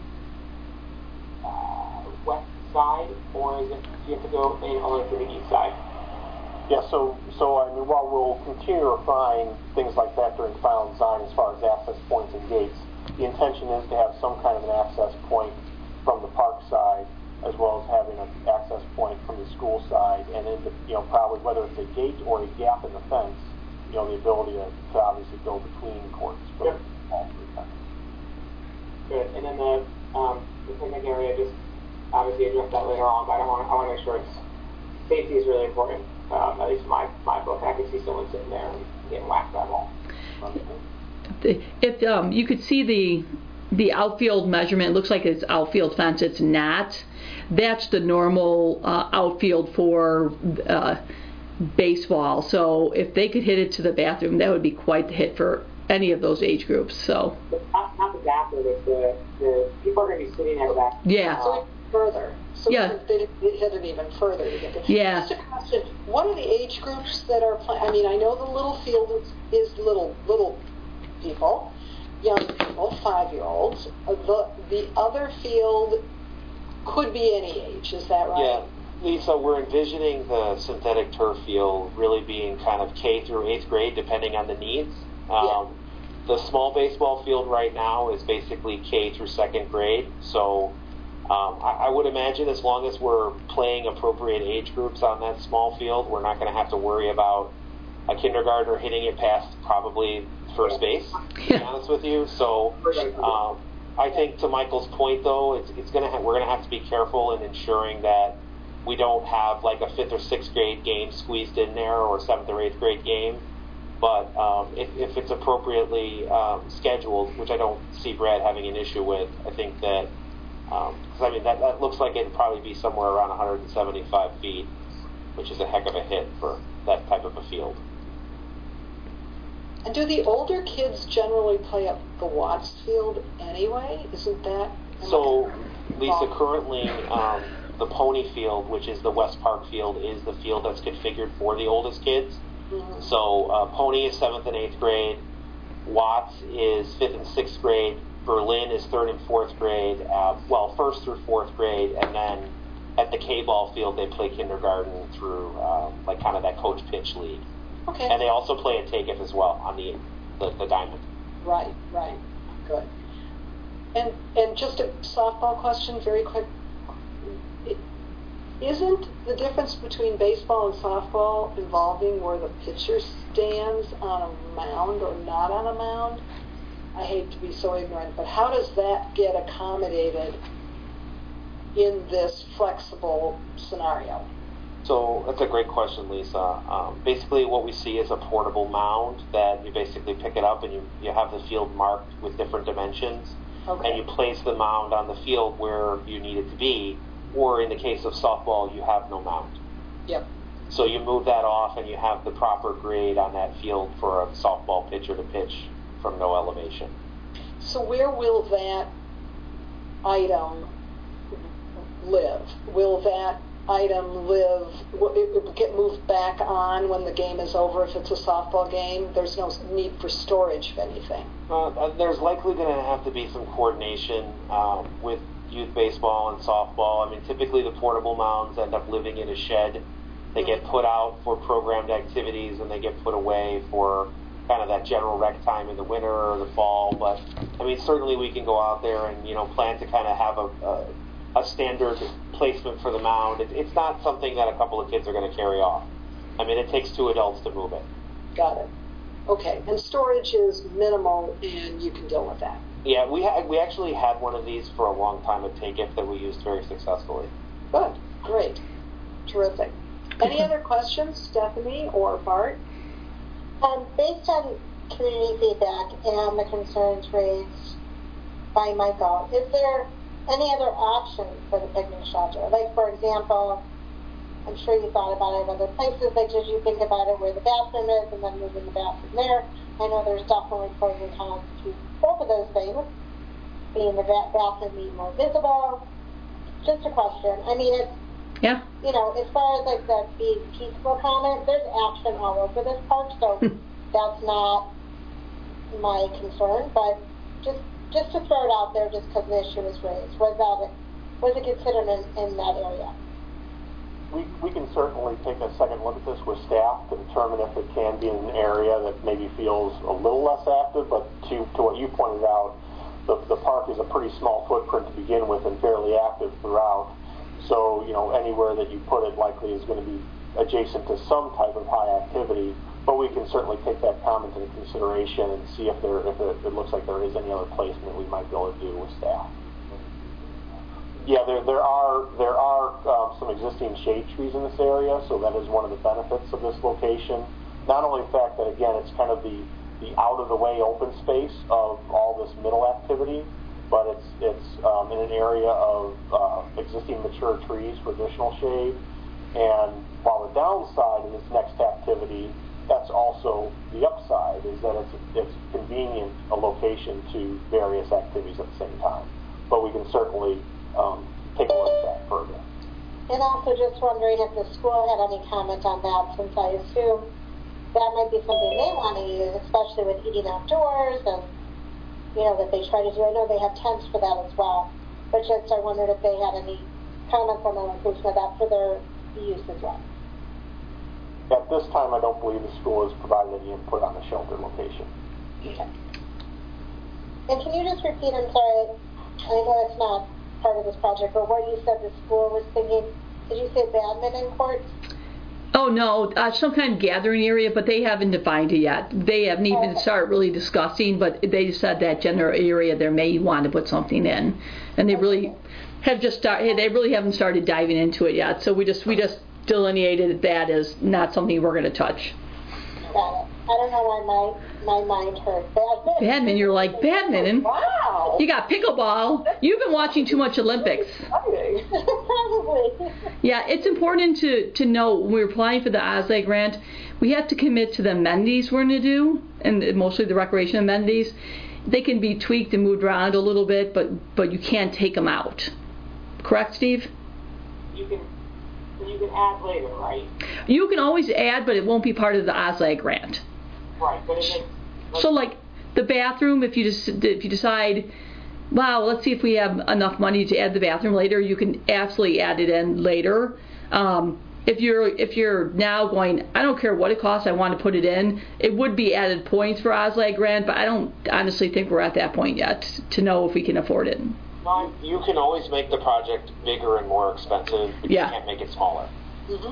Speaker 9: uh, west side, or is it, do you have to go in only to the east side?
Speaker 7: Yeah, so, so I mean, while we'll continue to refine things like that during final design as far as access points and gates, the intention is to have some kind of an access point from the park side, as well as having an access point from the school side, and then, you know, probably whether it's a gate or a gap in the fence, you know, the ability to, to obviously go between courts for
Speaker 9: Yep.
Speaker 7: all three times.
Speaker 9: Good. And then the um, the picnic area, just obviously address that later on, but I want I want to make sure it's safety is really important. Um, at least in my my book, I could see someone sitting there and getting whacked by a ball.
Speaker 2: If um, you could see the the outfield measurement, it looks like it's outfield fence. It's not. That's the normal uh, outfield for uh, baseball. So if they could hit it to the bathroom, that would be quite the hit for any of those age groups. So.
Speaker 9: But not, not the bathroom, but the the people are going to be sitting at that.
Speaker 2: Yeah.
Speaker 1: So further. So
Speaker 2: Yeah.
Speaker 1: they they hit it even further to get there.
Speaker 2: Yeah.
Speaker 1: Just a question, what are the age groups that are playing? I mean, I know the little field is, is little little people, young people, five-year-olds. Uh, The, the other field could be any age, is that right?
Speaker 8: Yeah, Lisa, we're envisioning the synthetic turf field really being kind of K through eighth grade, depending on the needs. Um,
Speaker 1: Yeah.
Speaker 8: The small baseball field right now is basically K through second grade, so um, I, I would imagine as long as we're playing appropriate age groups on that small field, we're not going to have to worry about a kindergartner hitting it past probably first base, to be honest with you. So um, I think to Michael's point, though, it's, it's gonna ha- we're going to have to be careful in ensuring that we don't have like a fifth or sixth grade game squeezed in there, or seventh or eighth grade game. But um, if, if it's appropriately um, scheduled, which I don't see Brad having an issue with, I think that, because um, I mean, that, that looks like it'd probably be somewhere around one hundred seventy-five feet, which is a heck of a hit for that type of a field.
Speaker 1: And do the older kids generally play up the Watts field anyway? Isn't that?
Speaker 8: So, Lisa, currently um, the Pony Field, which is the West Park field, is the field that's configured for the oldest kids.
Speaker 1: Mm-hmm.
Speaker 8: So uh, Pony is seventh and eighth grade, Watts is fifth and sixth grade, Berlin is third and fourth grade, uh, well, first through fourth grade, and then at the K-ball field they play kindergarten through um, like kind of that coach pitch league.
Speaker 1: Okay.
Speaker 8: And they also play at Take It as well on the, the the diamond.
Speaker 1: Right, right, good. And and just a softball question, very quick. It, isn't the difference between baseball and softball involving where the pitcher stands on a mound or not on a mound? I hate to be so ignorant, but how does that get accommodated in this flexible scenario?
Speaker 8: So that's a great question, Lisa. Um, basically what we see is a portable mound that you basically pick it up and you, you have the field marked with different dimensions.
Speaker 1: Okay.
Speaker 8: And you place the mound on the field where you need it to be, or in the case of softball, you have no mound.
Speaker 1: Yep.
Speaker 8: So you move that off and you have the proper grade on that field for a softball pitcher to pitch from no elevation.
Speaker 1: So where will that item live? Will that item live, will it will get moved back on when the game is over if it's a softball game? There's no need for storage of anything.
Speaker 8: Uh, there's likely going to have to be some coordination um, with youth baseball and softball. I mean, typically the portable mounds end up living in a shed. They get put out for programmed activities and they get put away for kind of that general rec time in the winter or the fall. But I mean, certainly we can go out there and, you know, plan to kind of have a, a a standard placement for the mound. It, it's not something that a couple of kids are going to carry off. I mean, it takes two adults to move it.
Speaker 1: Got it. Okay, and storage is minimal and you can deal with that.
Speaker 8: Yeah, we ha- we actually had one of these for a long time at Take It that we used very successfully.
Speaker 1: Good, great, terrific. Any other questions, Stephanie or Bart?
Speaker 6: Um, based on community feedback and the concerns raised by Michael, is there any other options for the picnic shelter? Like, for example, I'm sure you thought about it other places, like did you think about it where the bathroom is and then moving the bathroom there? I know there's definitely pros and cons to both of those things. being the ba- bathroom be more visible? Just a question. I mean, it's,
Speaker 2: Yeah.
Speaker 6: you know, as far as like the being peaceful comment, there's action all over this park, so that's not my concern, but just just to throw it out there, just because the issue was raised, was that was it considered in, in that area?
Speaker 7: We, we can certainly take a second look at this with staff to determine if it can be in an area that maybe feels a little less active, but to, to what you pointed out, the, the park is a pretty small footprint to begin with and fairly active throughout. So, you know, anywhere that you put it likely is going to be adjacent to some type of high activity, but we can certainly take that comment into consideration and see if there, if it, it looks like there is any other placement we might be able to do with staff. Yeah, there, there are there are um, some existing shade trees in this area, so that is one of the benefits of this location. Not only the fact that, again, it's kind of the, the out-of-the-way open space of all this middle activity, but it's it's um, in an area of uh, existing mature trees for additional shade. And while the downside of this next activity, that's also the upside, is that it's it's convenient a location to various activities at the same time. But we can certainly Um, take a look at that further.
Speaker 6: And also just wondering if the school had any comment on that, since I assume that might be something they want to use, especially with eating outdoors and, you know, that they try to do. I know they have tents for that as well, but just I wondered if they had any comments on the inclusion of that for their use as well.
Speaker 7: At this time, I don't believe the school has provided any input on the shelter location.
Speaker 6: Okay. And can you just repeat, I'm sorry, I know it's not part of this project, but what you said the school was thinking, did you say badminton courts?
Speaker 2: Oh, no, uh, some kind of gathering area, but they haven't defined it yet. They haven't even
Speaker 6: Okay.
Speaker 2: started really discussing, but they said that general area there may want to put something in. And they really have just started, they really haven't started diving into it yet. So we just, we just delineated that as not something we're going to touch.
Speaker 6: Got it. I don't know why my, my mind heard badminton.
Speaker 2: Badminton, you're like, badminton?
Speaker 1: Wow.
Speaker 2: You got pickleball. You've been watching too much Olympics.
Speaker 1: Exciting.
Speaker 6: Probably.
Speaker 2: Yeah, it's important to, to know when we're applying for the O S L A grant, we have to commit to the amenities we're going to do, and mostly the recreation amenities. They can be tweaked and moved around a little bit, but, but you can't take them out. Correct, Steve?
Speaker 9: You can, you can add later, right?
Speaker 2: You can always add, but it won't be part of the O S L A grant.
Speaker 9: Right, but it makes,
Speaker 2: So, like the bathroom, if you just if you decide, wow, let's see if we have enough money to add the bathroom later, you can absolutely add it in later. Um, if you're if you're now going, I don't care what it costs, I want to put it in. It would be added points for O S L A grant, but I don't honestly think we're at that point yet to know if we can afford it.
Speaker 8: No, you can always make the project bigger and more expensive, but
Speaker 2: Yeah.
Speaker 8: you can't make it smaller.
Speaker 1: Mm-hmm.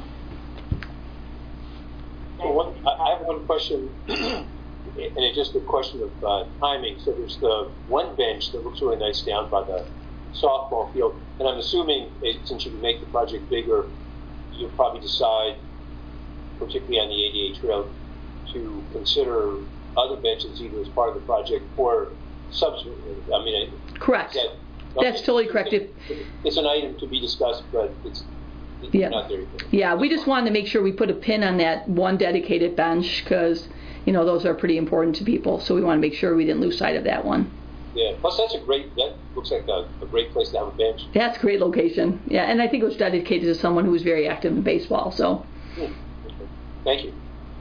Speaker 4: Well, one, I I have one question, and it's just a question of uh, timing. So there's the one bench that looks really nice down by the softball field, and I'm assuming it, since you can make the project bigger, you'll probably decide, particularly on the A D A trail, to consider other benches either as part of the project or subsequently. I mean,
Speaker 2: Correct.
Speaker 4: that,
Speaker 2: That's totally correct. If,
Speaker 4: It's an item to be discussed, but it's, it's
Speaker 2: Yeah.
Speaker 4: not there yet.
Speaker 2: yeah, we just wanted to make sure we put a pin on that one dedicated bench because, you know, those are pretty important to people. So we want to make sure we didn't lose sight of that one.
Speaker 4: Yeah. Plus, that's a great. That looks like a, a great place to have a bench.
Speaker 2: That's a great location. Yeah, and I think it was dedicated to someone who was very active in baseball. So,
Speaker 4: Hmm. Okay. Thank you.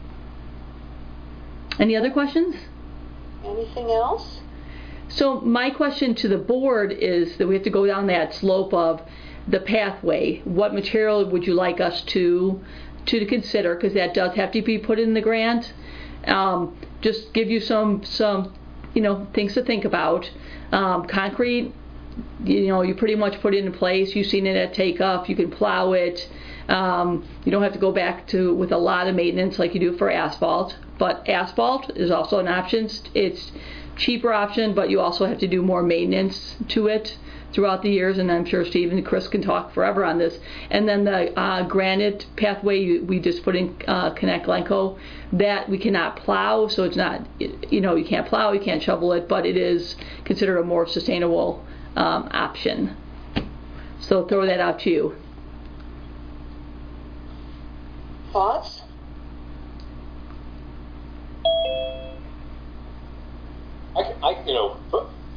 Speaker 2: any other questions?
Speaker 1: Anything else?
Speaker 2: So my question to the board is that we have to go down that slope of the pathway. What material would you like us to to consider? Because that does have to be put in the grant. Um, just give you some some you know things to think about. Um, concrete, you know, you pretty much put it in place. You've seen it at takeoff. You can plow it. Um, you don't have to go back to with a lot of maintenance like you do for asphalt. But asphalt is also an option. It's cheaper option, but you also have to do more maintenance to it throughout the years, and I'm sure Steve and Chris can talk forever on this. And then the uh, granite pathway we just put in uh, Connect Glencoe, that we cannot plow, so it's not, you know, you can't plow, you can't shovel it, but it is considered a more sustainable um, option. So throw that out to you.
Speaker 1: Thoughts?
Speaker 4: I, I you know,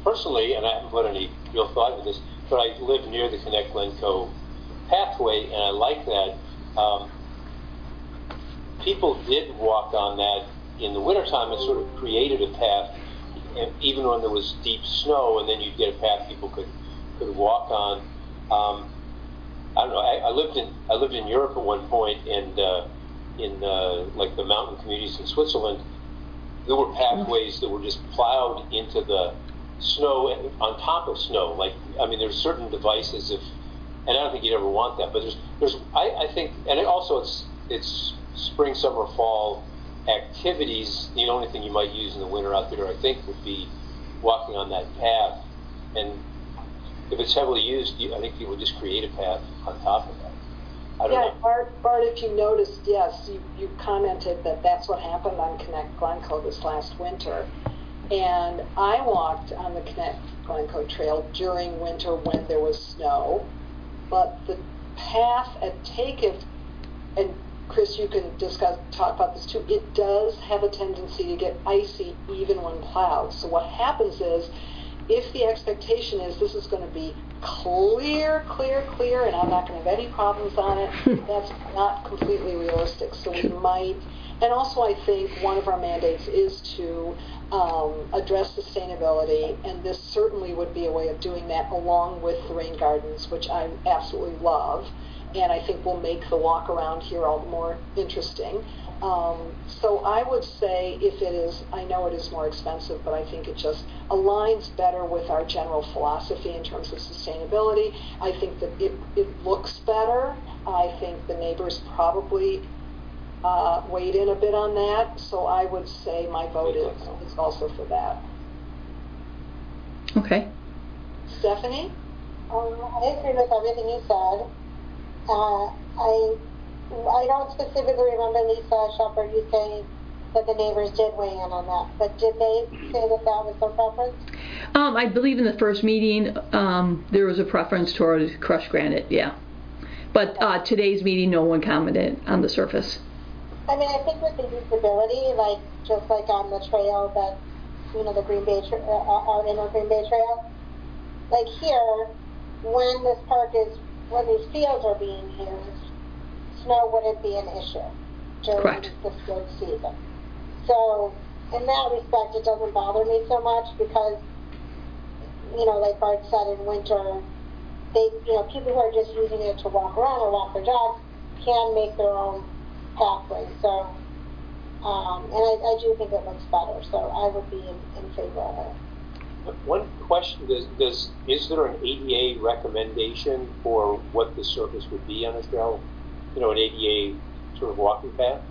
Speaker 4: personally, and I haven't put any real thought into this, but I live near the Connect Glencoe pathway, and I like that. Um, people did walk on that in the wintertime and sort of created a path, and even when there was deep snow, and then you'd get a path people could could walk on. Um, I don't know. I, I lived in I lived in Europe at one point, and uh, in uh, like the mountain communities in Switzerland, there were pathways that were just plowed into the snow and on top of snow. Like, I mean, there's certain devices if, and I don't think you'd ever want that. But there's there's I, I think, and it also it's it's spring, summer, fall activities. The only thing you might use in the winter out there, I think, would be walking on that path. And if it's heavily used, you, I think you would just create a path on top of that. I don't
Speaker 1: yeah,
Speaker 4: know.
Speaker 1: Bart, Bart, if you noticed, yes, you, you commented that that's what happened on Connect Glencoe this last winter. And I walked on the Connect Glencoe Trail during winter when there was snow, but the path at Takeif, and Chris, you can discuss, talk about this too, it does have a tendency to get icy even when plowed. So what happens is, if the expectation is this is going to be clear, clear, clear, and I'm not going to have any problems on it, that's not completely realistic. So we might, and also I think one of our mandates is to um, address sustainability, and this certainly would be a way of doing that along with the rain gardens, which I absolutely love, and I think will make the walk around here all the more interesting. Um, so I would say if it is, I know it is more expensive, but I think it just aligns better with our general philosophy in terms of sustainability. I think that it, it looks better. I think the neighbors probably uh, weighed in a bit on that. So I would say my vote is, is also for that.
Speaker 2: Okay.
Speaker 1: Stephanie?
Speaker 6: Um, I agree with everything you said. Uh, I I don't specifically remember, Lisa Shepherd, you saying that the neighbors did weigh in on that, but did they say that that was their preference?
Speaker 2: Um, I believe in the first meeting um, there was a preference toward crushed granite, yeah. But uh, today's meeting, no one commented on the surface.
Speaker 6: I mean, I think with the usability, like just like on the trail that, you know, the Green Bay, tra- uh, out in the Green Bay Trail, like here, when this park is, when these fields are being used, snow wouldn't be an issue during
Speaker 2: Correct.
Speaker 6: the spring season. So in that respect, it doesn't bother me so much because, you know, like Bart said, in winter, they, you know, people who are just using it to walk around or walk their dogs can make their own pathway. So, um, and I, I do think it looks better. So I would be in, in favor of it.
Speaker 4: One question, does, does, is there an A D A recommendation for what the surface would be on a trail? You know, an A D A sort of walking path?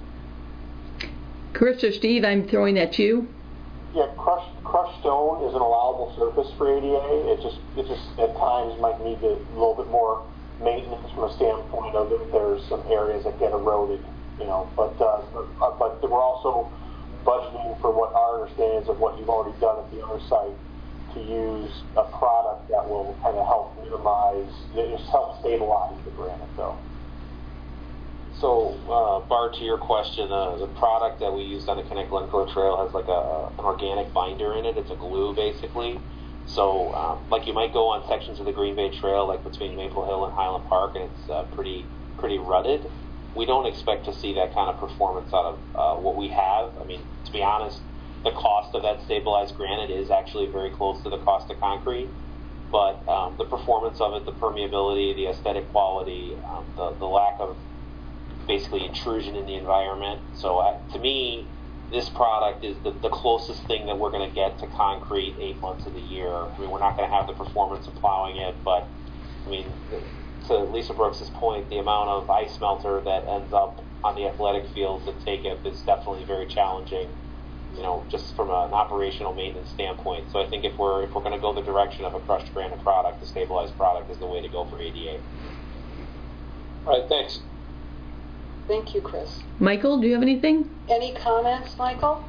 Speaker 2: Chris or Steve, I'm throwing at you.
Speaker 7: Yeah, crushed crushed stone is an allowable surface for A D A. It just it just at times might need a little bit more maintenance from a standpoint of if there's some areas that get eroded, you know. But uh, but, but we're also budgeting for what our understanding is of what you've already done at the other site to use a product that will kind of help minimize, just help stabilize the granite, though.
Speaker 8: So, uh, Bart, to your question, uh, the product that we used on the Connect Glencoe Trail has like a, an organic binder in it. It's a glue, basically. So, um, like you might go on sections of the Green Bay Trail, like between Maple Hill and Highland Park, and it's uh, pretty pretty rutted. We don't expect to see that kind of performance out of uh, what we have. I mean, to be honest, the cost of that stabilized granite is actually very close to the cost of concrete. But um, the performance of it, the permeability, the aesthetic quality, um, the, the lack of basically intrusion in the environment. So uh, to me, this product is the, the closest thing that we're going to get to concrete eight months of the year. I mean, we're not going to have the performance of plowing it, but I mean, to Lisa Brooks's point, the amount of ice melter that ends up on the athletic fields at Takeif is definitely very challenging, you know, just from an operational maintenance standpoint. So I think if we're if we're going to go the direction of a crushed granite product, the stabilized product is the way to go for A D A.
Speaker 4: All right, thanks.
Speaker 2: Thank you, Chris. Michael, do you have anything?
Speaker 1: Any comments, Michael?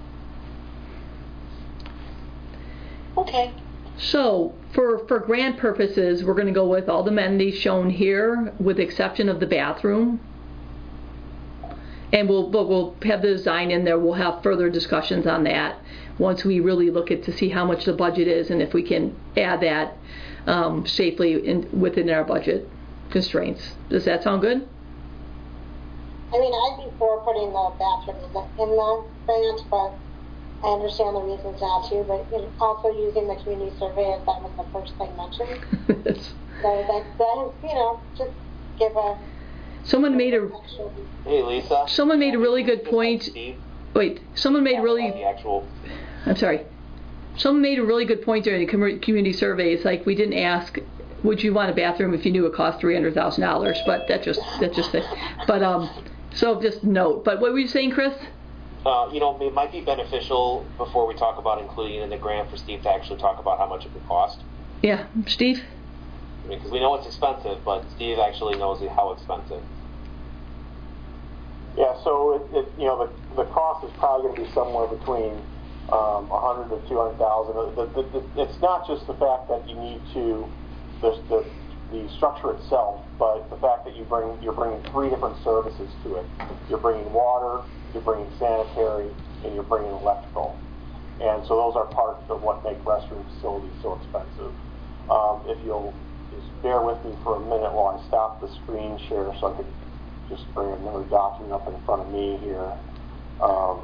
Speaker 1: Okay.
Speaker 2: So, for, for grant purposes, we're going to go with all the amenities shown here, with the exception of the bathroom. And we'll, but we'll have the design in there. We'll have further discussions on that. once we really look at to see how much the budget is and if we can add that um, safely in, within our budget constraints. Does that sound good?
Speaker 6: I mean, I'd be for putting the bathroom in the, in the grant, but I understand the reasons not to, but you know, also using the community survey, as that was the first thing mentioned. So that, that, you know, just give a...
Speaker 2: Someone made a...
Speaker 8: Hey, Lisa.
Speaker 2: Someone made a really good point.
Speaker 8: Steve.
Speaker 2: Wait, someone made a really...
Speaker 8: The actual...
Speaker 2: I'm sorry. Someone made a really good point during the com- community survey. It's like we didn't ask, would you want a bathroom if you knew it cost three hundred thousand dollars? But that just, that just, but um, so just note. But what were you saying, Chris?
Speaker 8: Uh, you know, it might be beneficial before we talk about including it in the grant for Steve to actually talk about how much it would cost.
Speaker 2: Yeah, Steve?
Speaker 8: I mean, because we know it's expensive, but Steve actually knows how expensive.
Speaker 7: Yeah, so it, it you know the, the cost is probably going to be somewhere between um, one hundred to two hundred thousand. The, the, the, it's not just the fact that you need to the, the the structure itself, but the fact that you bring you're bringing three different services to it. You're bringing water, you're bringing sanitary, and you're bringing electrical. And so those are parts of what make restroom facilities so expensive. Um, if you'll just bear with me for a minute while I stop the screen share so I can just bring another document up in front of me here. Um,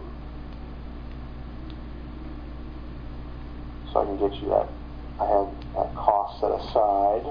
Speaker 7: so I can get you that. I have that cost set aside.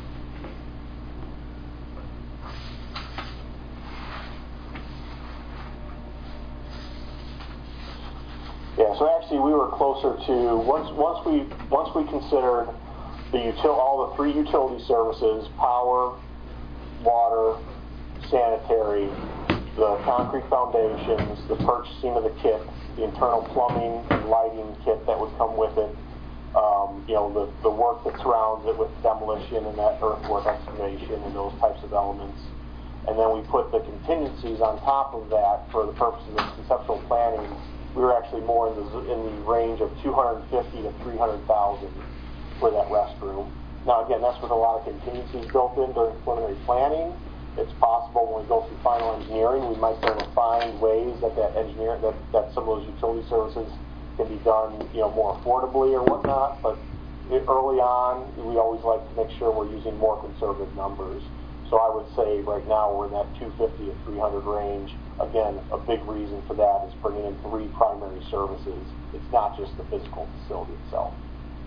Speaker 7: Yeah, so actually we were closer to once once we once we considered the util all the three utility services: power, water, sanitary, the concrete foundations, the purchasing of the kit, the internal plumbing and lighting kit that would come with it, um, you know, the, the work that surrounds it with demolition and that earthwork excavation and those types of elements. And then we put the contingencies on top of that for the purposes of conceptual planning. We were actually more in the, in the range of two hundred fifty to three hundred thousand for that restroom. Now again, that's with a lot of contingencies built in during preliminary planning. It's possible when we go through final engineering, we might be able to find ways that that engineer, that, that some of those utility services can be done, you know, more affordably or whatnot. But it, early on, we always like to make sure we're using more conservative numbers. So I would say right now we're in that two fifty to three hundred range. Again, a big reason for that is bringing in three primary services. It's not just the physical facility itself.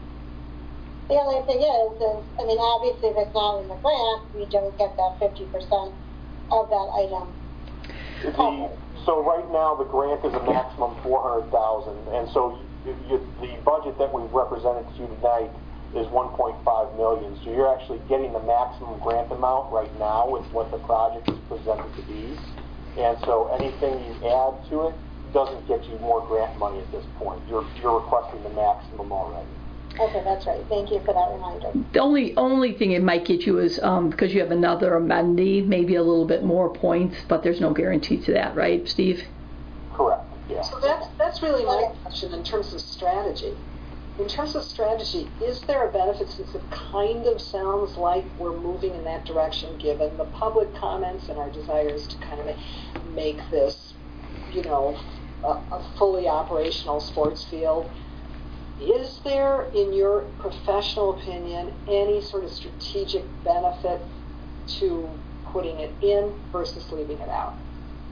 Speaker 6: The only thing is, is, I mean, obviously if it's not in the grant, we don't get that fifty percent of that item.
Speaker 7: The, so right now the grant is a maximum four hundred thousand dollars, and so you, you, the budget that we've represented to you tonight is one point five million dollars. So you're actually getting the maximum grant amount right now with what the project is presented to be. And so anything you add to it doesn't get you more grant money at this point. You're, you're requesting the maximum already.
Speaker 6: Okay, that's right. Thank you for that reminder.
Speaker 2: The only only thing it might get you is um, because you have another amendee, maybe a little bit more points, but there's no guarantee to that, right, Steve?
Speaker 7: Correct, yeah.
Speaker 1: So that's, that's really my question in terms of strategy. In terms of strategy, is there a benefit, since it kind of sounds like we're moving in that direction given the public comments and our desires to kind of make this, you know, a, a fully operational sports field? Is there, in your professional opinion, any sort of strategic benefit to putting it in versus leaving it out?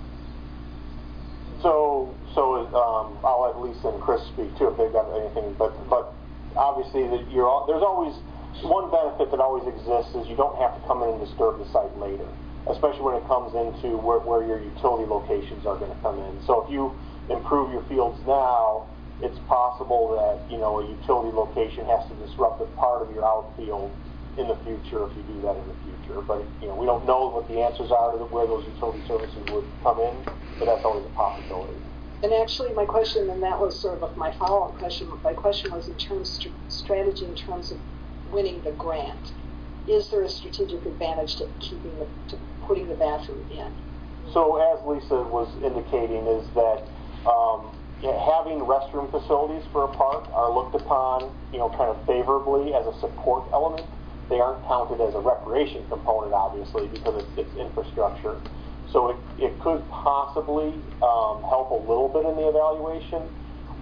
Speaker 7: So, so um, I'll let Lisa and Chris speak too if they've got anything. But, but obviously, that you're all, there's always one benefit that always exists is you don't have to come in and disturb the site later, especially when it comes into where, where your utility locations are going to come in. So, if you improve your fields now, it's possible that you know a utility location has to disrupt a part of your outfield in the future if you do that in the future. But you know we don't know what the answers are to where those utility services would come in, but that's always a possibility.
Speaker 1: And actually, my question, and that was sort of my follow-up question. My question was in terms of strategy, in terms of winning the grant. Is there a strategic advantage to keeping the, to putting the bathroom in?
Speaker 7: So, as Lisa was indicating, is that um, having restroom facilities for a park are looked upon, you know, kind of favorably as a support element. They aren't counted as a recreation component, obviously, because it's, it's infrastructure. So it, it could possibly um, help a little bit in the evaluation.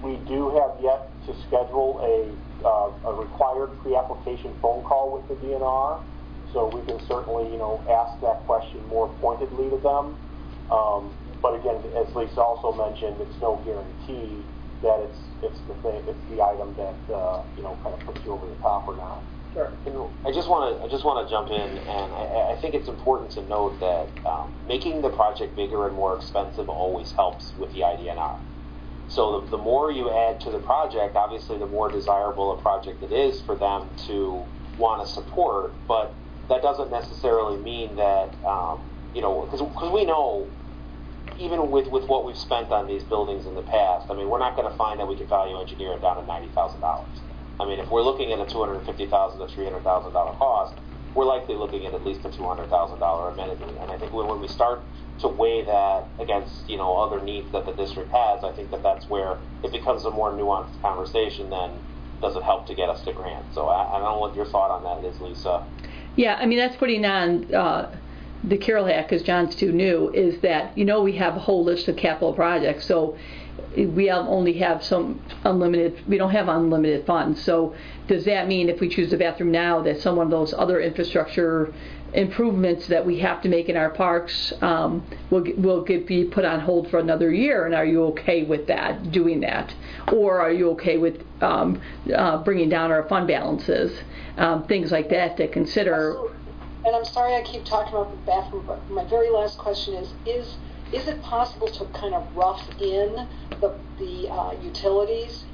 Speaker 7: we do have yet to schedule a, uh, a required pre-application phone call with the D N R, so we can certainly, you know, ask that question more pointedly to them. Um, but again, as Lisa also mentioned, it's no guarantee that it's it's the thing, it's the item that uh, you know, kind of puts you over the top or not.
Speaker 8: Sure. I just want to I just want to jump in, and I, I think it's important to note that um, making the project bigger and more expensive always helps with the I D N R. So the, the more you add to the project, obviously the more desirable a project it is for them to want to support. But that doesn't necessarily mean that um, you know, because because we know, even with, with what we've spent on these buildings in the past, I mean, we're not going to find that we can value engineer it down to ninety thousand dollars. I mean, if we're looking at a two hundred fifty thousand dollars to three hundred thousand dollars cost, we're likely looking at at least a two hundred thousand dollars amenity. And I think when, when we start to weigh that against, you know, other needs that the district has, I think that that's where it becomes a more nuanced conversation than does it help to get us to grant. So I, I don't know what your thought on that is, Lisa.
Speaker 2: Yeah, I mean, that's putting on uh, the Carroll Act, because John's too new, is that, you know, we have a whole list of capital projects, so we only have some unlimited, we don't have unlimited funds. So does that mean if we choose the bathroom now that some of those other infrastructure improvements that we have to make in our parks um, will, will get, be put on hold for another year? And are you okay with that, doing that? Or are you okay with um, uh, bringing down our fund balances? Um, things like that to consider.
Speaker 1: Absolutely. And I'm sorry I keep talking about the bathroom, but my very last question is, is Is it possible to kind of rough in the, the uh, utilities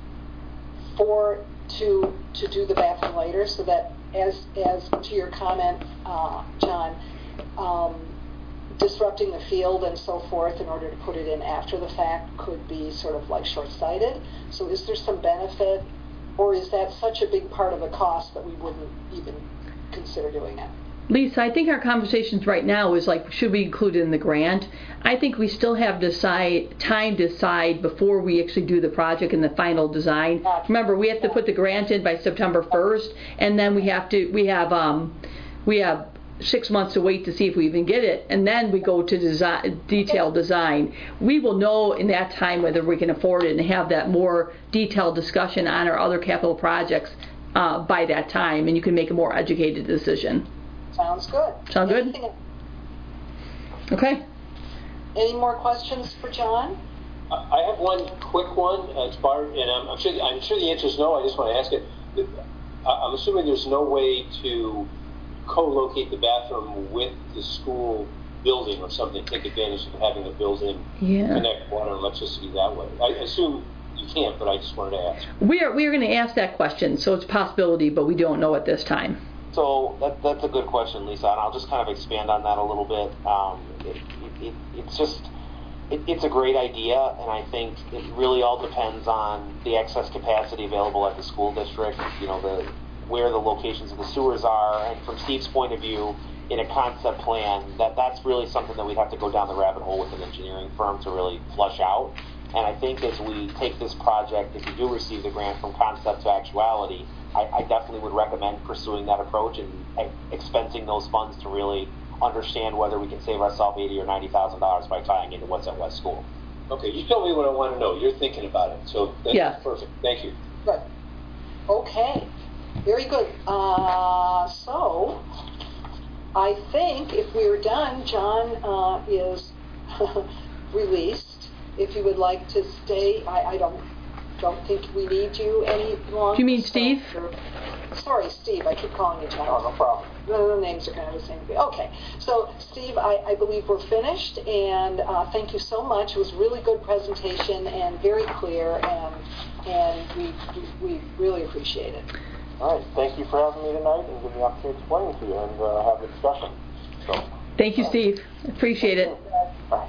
Speaker 1: for to to do the bathroom later, so that as as to your comment, uh, John, um, disrupting the field and so forth in order to put it in after the fact could be sort of like short-sighted. So is there some benefit, or is that such a big part of the cost that we wouldn't even consider doing it?
Speaker 2: Lisa, I think our conversations right now is like, should we include it in the grant? I think we still have decide, time to decide before we actually do the project and the final design. Remember, we have to put the grant in by September first, and then we have to we have um we have six months to wait to see if we even get it, and then we go to design, detailed design. We will know in that time whether we can afford it and have that more detailed discussion on our other capital projects uh, by that time, and you can make a more educated decision.
Speaker 1: Sounds good.
Speaker 2: Sound good?
Speaker 1: Anything,
Speaker 2: okay.
Speaker 1: Any more questions for John?
Speaker 4: I have one quick one, as far, and I'm, I'm sure I'm sure the answer is no. I just want to ask it. I'm assuming there's no way to co-locate the bathroom with the school building or something, take advantage of having the building
Speaker 2: yeah.
Speaker 4: connect water and electricity that way. I assume you can't, but I just wanted to ask.
Speaker 2: We are we are going to ask that question, so it's a possibility, but we don't know at this time.
Speaker 8: So that, that's a good question, Lisa, and I'll just kind of expand on that a little bit. Um, it, it, it, it's just, it, it's a great idea, and I think it really all depends on the excess capacity available at the school district, you know, the where the locations of the sewers are, and from Steve's point of view, in a concept plan, that that's really something that we'd have to go down the rabbit hole with an engineering firm to really flush out. And I think as we take this project, if you do receive the grant from concept to actuality, I, I definitely would recommend pursuing that approach and uh, expensing those funds to really understand whether we can save ourselves eighty or ninety thousand dollars by tying into what's at West School.
Speaker 4: Okay, you tell me what I want to know. You're thinking about it, so that's
Speaker 2: yeah.
Speaker 4: perfect. Thank you.
Speaker 1: Good. Okay. Very good. Uh, so, I think if we're done, John uh, is released. If you would like to stay, I, I don't don't think we need you any longer.
Speaker 2: Do you mean Steve?
Speaker 1: So, sorry, Steve. I keep calling you John.
Speaker 7: Oh, no problem.
Speaker 1: The, the names are kind of the same. Okay. So, Steve, I, I believe we're finished, and uh, thank you so much. It was a really good presentation and very clear, and and we we, we really appreciate it.
Speaker 7: All right. Thank you for having me tonight and giving me the opportunity to explain to you and uh, have a discussion. So,
Speaker 2: thank you, Steve. Appreciate it.
Speaker 7: Bye.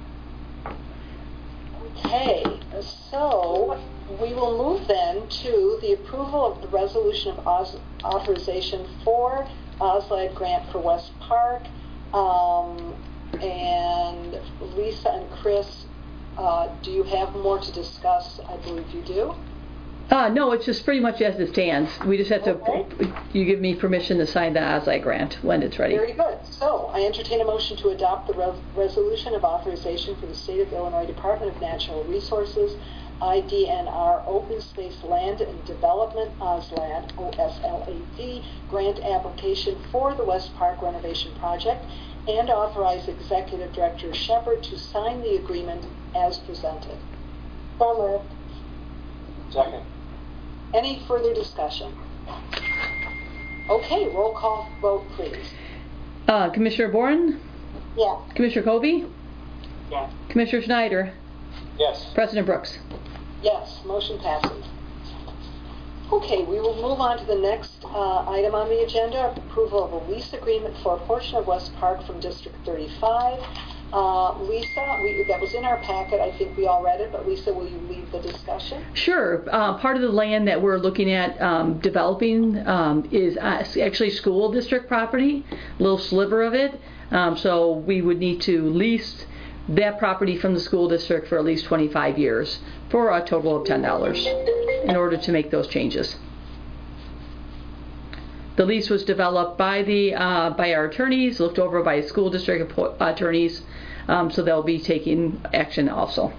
Speaker 1: Okay, so we will move then to the approval of the resolution of Oz- authorization for OSLAD grant for West Park. Um, and Lisa and Chris, uh, do you have more to discuss? I believe you do.
Speaker 2: Uh, no, it's just pretty much as it stands. We just have to,
Speaker 1: Okay.
Speaker 2: you give me permission to sign the OSLAD grant when it's ready.
Speaker 1: Very good. So I entertain a motion to adopt the res- resolution of authorization for the State of Illinois Department of Natural Resources I D N R Open Space Land and Development OSLAD, O S L A D, grant application for the West Park renovation project, and authorize Executive Director Shepard to sign the agreement as presented.
Speaker 6: So moved.
Speaker 4: Second.
Speaker 1: Any further discussion? Okay, roll call vote, please.
Speaker 2: Uh, Commissioner Boren?
Speaker 6: Yes.
Speaker 2: Commissioner Kobe?
Speaker 9: Yes.
Speaker 2: Commissioner Schneider?
Speaker 4: Yes.
Speaker 2: President Brooks?
Speaker 1: Yes, motion passes. Okay, we will move on to the next uh, item on the agenda, approval of a lease agreement for a portion of West Park from District thirty-five. Uh, Lisa, we, that was in our packet. I think we all read it, but Lisa, will you lead the discussion?
Speaker 2: Sure. Uh, part of the land that we're looking at um, developing um, is uh, actually school district property, a little sliver of it. Um, so we would need to lease that property from the school district for at least twenty-five years for a total of ten dollars in order to make those changes. The lease was developed by the uh, by our attorneys, looked over by school district attorneys, um, so they'll be taking action also.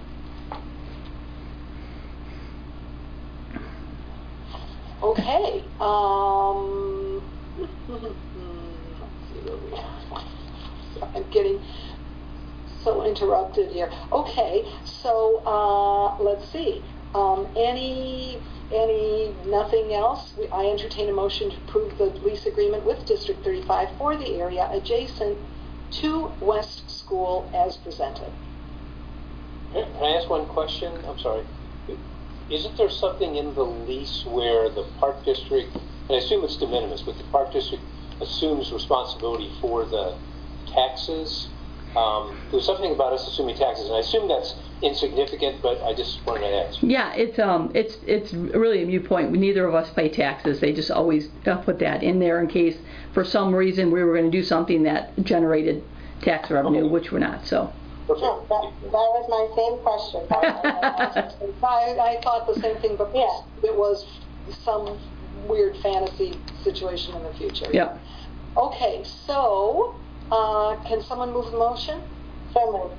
Speaker 1: Okay. Um, let's see where we are. I'm getting so interrupted here. Okay, so uh, let's see. Um, any, any, nothing else? We, I entertain a motion to approve the lease agreement with District thirty-five for the area adjacent to West School as presented.
Speaker 4: Can I ask one question? I'm sorry. Isn't there something in the lease where the Park District, and I assume it's de minimis, but the Park District assumes responsibility for the taxes? Um, there was something about us assuming taxes, and I assume that's insignificant, but I just wanted to ask.
Speaker 2: Yeah, it's um, it's it's really a moot point. Neither of us pay taxes. They just always uh, put that in there in case, for some reason, we were going to do something that generated tax revenue, which we're not. So.
Speaker 6: Yeah, that, that was my same question.
Speaker 1: I, I thought the same thing, but
Speaker 6: yeah.
Speaker 1: It was some weird fantasy situation in the future.
Speaker 2: Yep.
Speaker 1: Okay, so uh, can someone move the motion?
Speaker 6: So moved.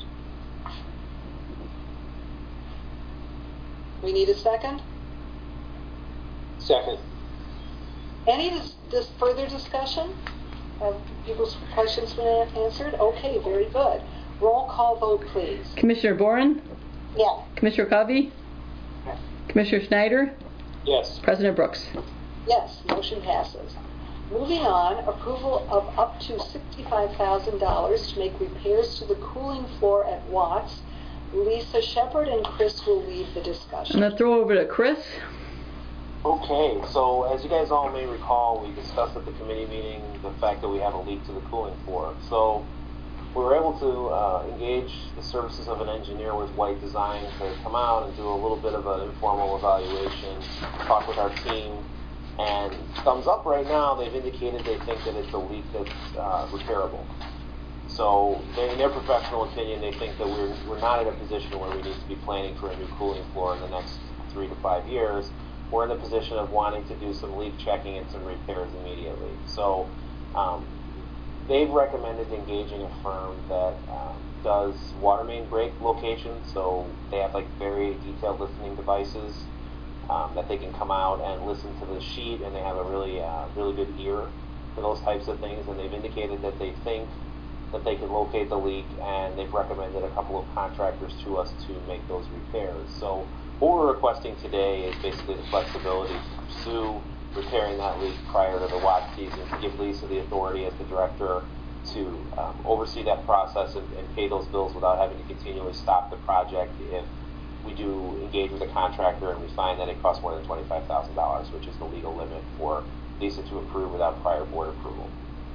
Speaker 1: We need a second?
Speaker 4: Second.
Speaker 1: Any dis- dis- further discussion? Have people's questions been a- answered? Okay, very good. Roll call vote, please.
Speaker 2: Commissioner Boren?
Speaker 6: Yes.
Speaker 2: Commissioner Covey?
Speaker 9: Yes.
Speaker 2: Commissioner Schneider?
Speaker 4: Yes.
Speaker 2: President Brooks?
Speaker 1: Yes, motion passes. Moving on, approval of up to sixty-five thousand dollars to make repairs to the cooling floor at Watts. Lisa Shepard and Chris will lead the discussion.
Speaker 2: I'm going to throw over to Chris.
Speaker 8: Okay, so as you guys all may recall, we discussed at the committee meeting the fact that we have a leak to the cooling floor. So we were able to uh, engage the services of an engineer with White Design to come out and do a little bit of an informal evaluation, talk with our team, and thumbs up right now, they've indicated they think that it's a leak that's uh, repairable. So they, in their professional opinion, they think that we're, we're not in a position where we need to be planning for a new cooling floor in the next three to five years. We're in the position of wanting to do some leak checking and some repairs immediately. So um, they've recommended engaging a firm that um, does water main break locations. So they have like very detailed listening devices um, that they can come out and listen to the sheet, and they have a really, uh, really good ear for those types of things. And they've indicated that they think that they can locate the leak, and they've recommended a couple of contractors to us to make those repairs. So what we're requesting today is basically the flexibility to pursue repairing that leak prior to the Watts season, to give Lisa the authority as the director to um, oversee that process and, and pay those bills without having to continually stop the project if we do engage with a contractor and we find that it costs more than twenty-five thousand dollars, which is the legal limit for Lisa to approve without prior board approval.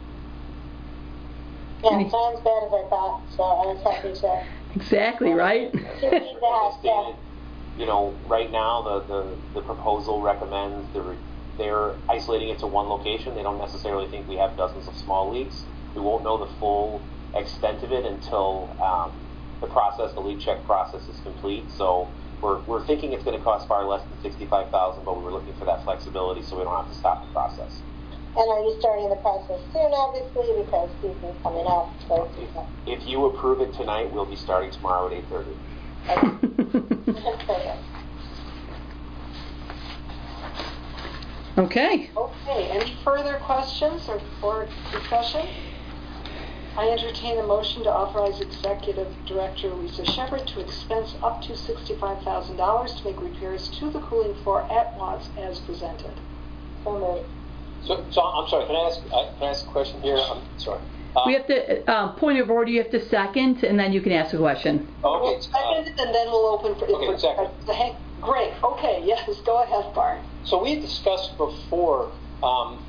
Speaker 6: Yeah, it sounds bad as I thought, so I was happy to...
Speaker 2: Exactly, right?
Speaker 6: to read that, yeah.
Speaker 8: You know, right now the, the, the proposal recommends the re- they're isolating it to one location. They don't necessarily think we have dozens of small leaks. We won't know the full extent of it until um, the process, the leak check process is complete. So we're, we're thinking it's going to cost far less than sixty-five thousand dollars, but we were looking for that flexibility so we don't have to stop the process.
Speaker 6: And are you starting the process soon, obviously, because season's coming up? So
Speaker 8: if, if you approve it tonight, we'll be starting tomorrow at eight thirty.
Speaker 6: Okay.
Speaker 2: Okay.
Speaker 1: Okay, any further questions or, or discussion? I entertain a motion to authorize Executive Director Lisa Shepherd to expense up to sixty-five thousand dollars to make repairs to the cooling floor at Watts as presented.
Speaker 6: So moved.
Speaker 4: So, so I'm sorry, can I ask, uh, can I ask a question here? I'm sorry. Um,
Speaker 2: We have to, uh, point of order, you have to second, and then you can ask a question.
Speaker 4: okay,
Speaker 1: We'll second it, and then we'll open for...
Speaker 4: Okay,
Speaker 1: for,
Speaker 4: second.
Speaker 1: Uh, hang- great, okay, yes, go ahead, Bart.
Speaker 4: So we had discussed before um,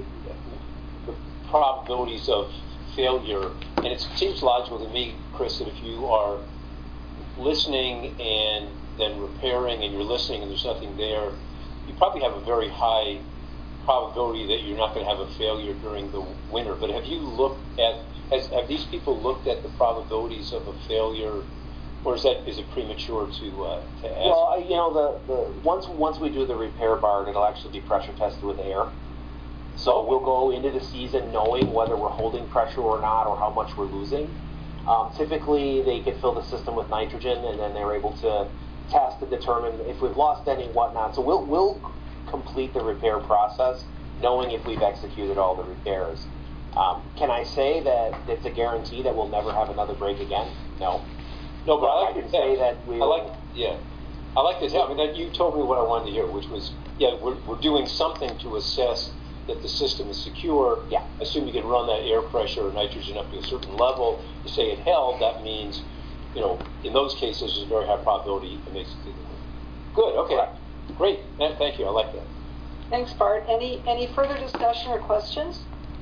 Speaker 4: the probabilities of failure, and it seems logical to me, Chris, that if you are listening and then repairing and you're listening and there's nothing there, you probably have a very high probability that you're not going to have a failure during the winter. But have you looked at, has, have these people looked at the probabilities of a failure, or is that is it premature to uh, to ask?
Speaker 8: Well, I- you know, the, the once once we do the repair barn, it'll actually be pressure tested with air. So we'll go into the season knowing whether we're holding pressure or not, or how much we're losing. Um, typically, they can fill the system with nitrogen, and then they're able to test to determine if we've lost any, whatnot. So we'll we'll complete the repair process knowing if we've executed all the repairs. Um, can I say that it's a guarantee that we'll never have another break again? No.
Speaker 4: No, but I
Speaker 8: I
Speaker 4: like
Speaker 8: can
Speaker 4: to
Speaker 8: say that we.
Speaker 4: I like, yeah, I like to tell. I mean, that you told me what I wanted to hear, which was, yeah, we're we're doing something to assess that the system is secure.
Speaker 8: Yeah.
Speaker 4: Assume you can run that air pressure or nitrogen up to a certain level. You say it held. That means, you know, in those cases, there's a very high probability it makes it through the winter. Good. Okay.
Speaker 8: Correct.
Speaker 4: Great. Th- Thank you. I like that.
Speaker 1: Thanks, Bart. Any any further discussion or questions?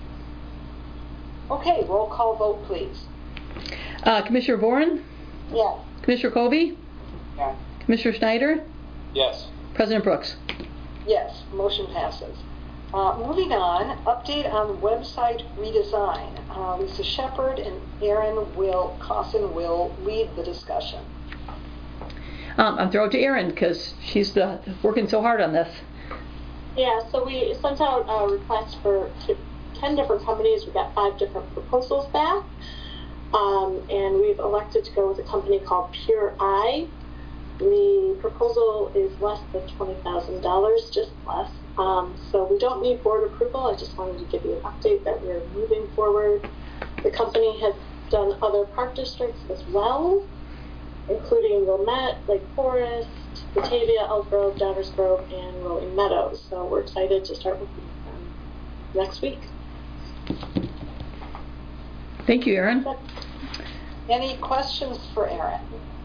Speaker 1: Okay, roll call vote, please.
Speaker 2: Uh, Commissioner Voren?
Speaker 6: Yes.
Speaker 2: Commissioner Kobe?
Speaker 9: Yes.
Speaker 2: Commissioner Schneider?
Speaker 4: Yes.
Speaker 2: President Brooks?
Speaker 1: Yes, motion passes. Uh, moving on, update on website redesign. Uh, Lisa Shepherd and Aaron will, Cossin will lead the discussion.
Speaker 2: Um, I'm throwing it to Erin because she's the, working so hard on this.
Speaker 3: Yeah, so we sent out a request for to ten different companies. We got five different proposals back. Um, and we've elected to go with a company called Pure Eye. The proposal is less than twenty thousand dollars, just less. Um, so we don't need board approval. I just wanted to give you an update that we're moving forward. The company has done other park districts as well, including Wilmette, Lake Forest, Batavia, Elk Grove, Downers Grove, and Rolling Meadows. So we're excited to start working with them next week.
Speaker 2: Thank you, Erin.
Speaker 1: Any questions for Aaron?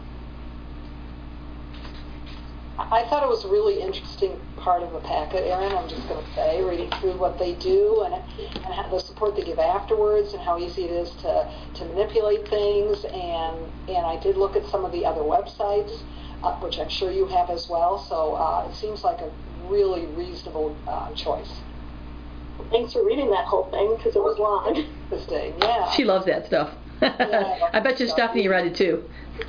Speaker 1: I thought it was a really interesting part of the packet, Aaron, I'm just going to say, reading through what they do and, and how, the support they give afterwards and how easy it is to, to manipulate things. And, and I did look at some of the other websites, uh, which I'm sure you have as well. So uh, it seems like a really reasonable uh, choice.
Speaker 3: Thanks for reading that whole thing, because it was long.
Speaker 1: This day, yeah.
Speaker 2: She loves that stuff.
Speaker 1: Yeah.
Speaker 2: I bet you Stephanie read it too.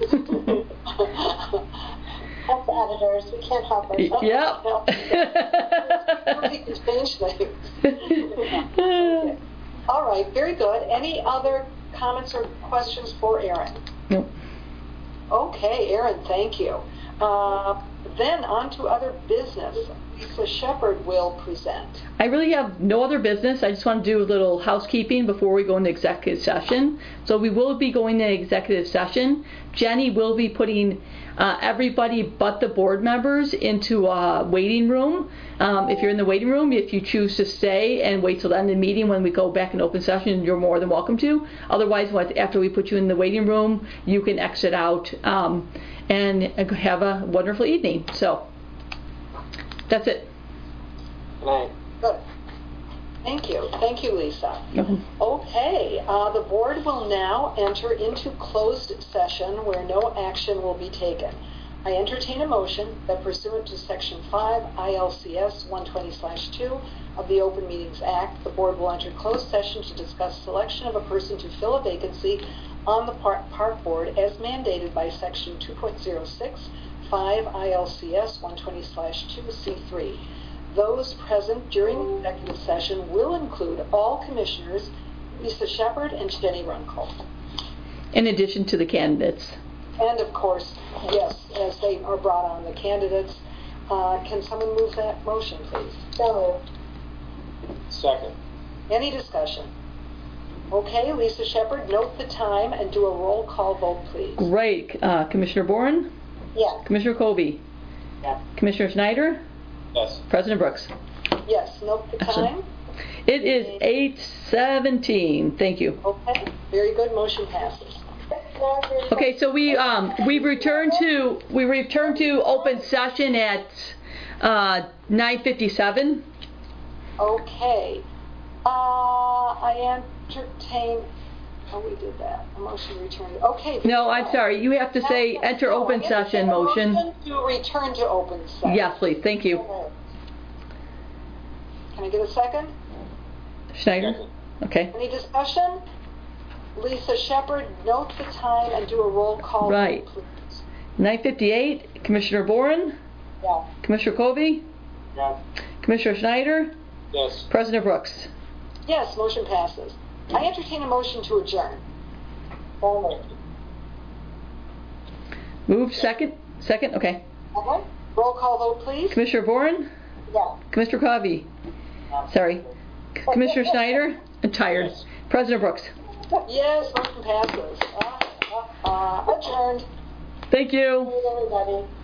Speaker 6: Us editors, we can't help ourselves.
Speaker 2: Yep.
Speaker 1: We can change things. Okay. All right, very good. Any other comments or questions for Aaron?
Speaker 2: Nope.
Speaker 1: Okay, Aaron, thank you. Uh, then on to other business. Lisa Shepherd will present.
Speaker 2: I really have no other business. I just want to do a little housekeeping before we go into executive session. So we will be going into executive session. Jenny will be putting uh, everybody but the board members into a waiting room. Um, if you're in the waiting room, if you choose to stay and wait till the end of the meeting when we go back in open session, you're more than welcome to. Otherwise, after we put you in the waiting room, you can exit out um, and have a wonderful evening. So that's it.
Speaker 8: Good night.
Speaker 1: Good. Thank you. Thank you, Lisa.
Speaker 2: Mhm.
Speaker 1: Okay, uh, the board will now enter into closed session where no action will be taken. I entertain a motion that pursuant to Section five I L C S one twenty slash two of the Open Meetings Act, the board will enter closed session to discuss selection of a person to fill a vacancy on the park, park board as mandated by Section two point oh six five I L C S one twenty slash two C three. Those present during the executive session will include all commissioners, Lisa Shepherd and Jenny Runkle.
Speaker 2: In addition to the candidates.
Speaker 1: And of course, yes, as they are brought on, the candidates Uh, can someone move that motion, please?
Speaker 6: So
Speaker 4: Second.
Speaker 1: Any discussion? Okay, Lisa Shepherd, note the time and do a roll call vote, please.
Speaker 2: Great. Uh, Commissioner Boren?
Speaker 6: yes.
Speaker 2: Commissioner Kobe?
Speaker 9: Yes.
Speaker 2: Commissioner Schneider?
Speaker 4: Yes.
Speaker 2: President Brooks?
Speaker 1: Yes, note the time.
Speaker 2: It is eight seventeen. Thank you.
Speaker 1: Okay, very good, motion passes.
Speaker 2: Okay, so we um we return to we return to open session at uh nine fifty-seven.
Speaker 1: Okay, uh, I entertain, oh, we did that, a motion to return, okay.
Speaker 2: No, I'm sorry. You have to say enter
Speaker 1: No,
Speaker 2: open
Speaker 1: I
Speaker 2: session
Speaker 1: entertain a
Speaker 2: motion.
Speaker 1: To return to open session.
Speaker 2: Yes, please. Thank you.
Speaker 1: Can I get a second?
Speaker 2: Schneider?
Speaker 4: Second.
Speaker 2: Okay.
Speaker 1: Any discussion? Lisa Shepherd, note the time and do a roll call.
Speaker 2: Right.
Speaker 1: vote, please.
Speaker 2: nine fifty-eight. Commissioner Boren?
Speaker 6: Yes.
Speaker 2: Commissioner Kobe?
Speaker 9: Yes.
Speaker 2: Commissioner Schneider?
Speaker 4: Yes.
Speaker 2: President Brooks?
Speaker 1: Yes, motion passes. I entertain a motion to adjourn.
Speaker 6: So moved.
Speaker 2: Moved second? Second? Okay.
Speaker 6: Uh-huh.
Speaker 1: Roll call vote, please.
Speaker 2: Commissioner Boren?
Speaker 6: Yes.
Speaker 2: Commissioner Kobe? Sorry. C- Commissioner Schneider? I'm tired.
Speaker 4: Yes.
Speaker 2: President Brooks?
Speaker 1: Yes, motion passes. Uh, uh, uh, adjourned.
Speaker 2: Thank you.
Speaker 6: Good, everybody.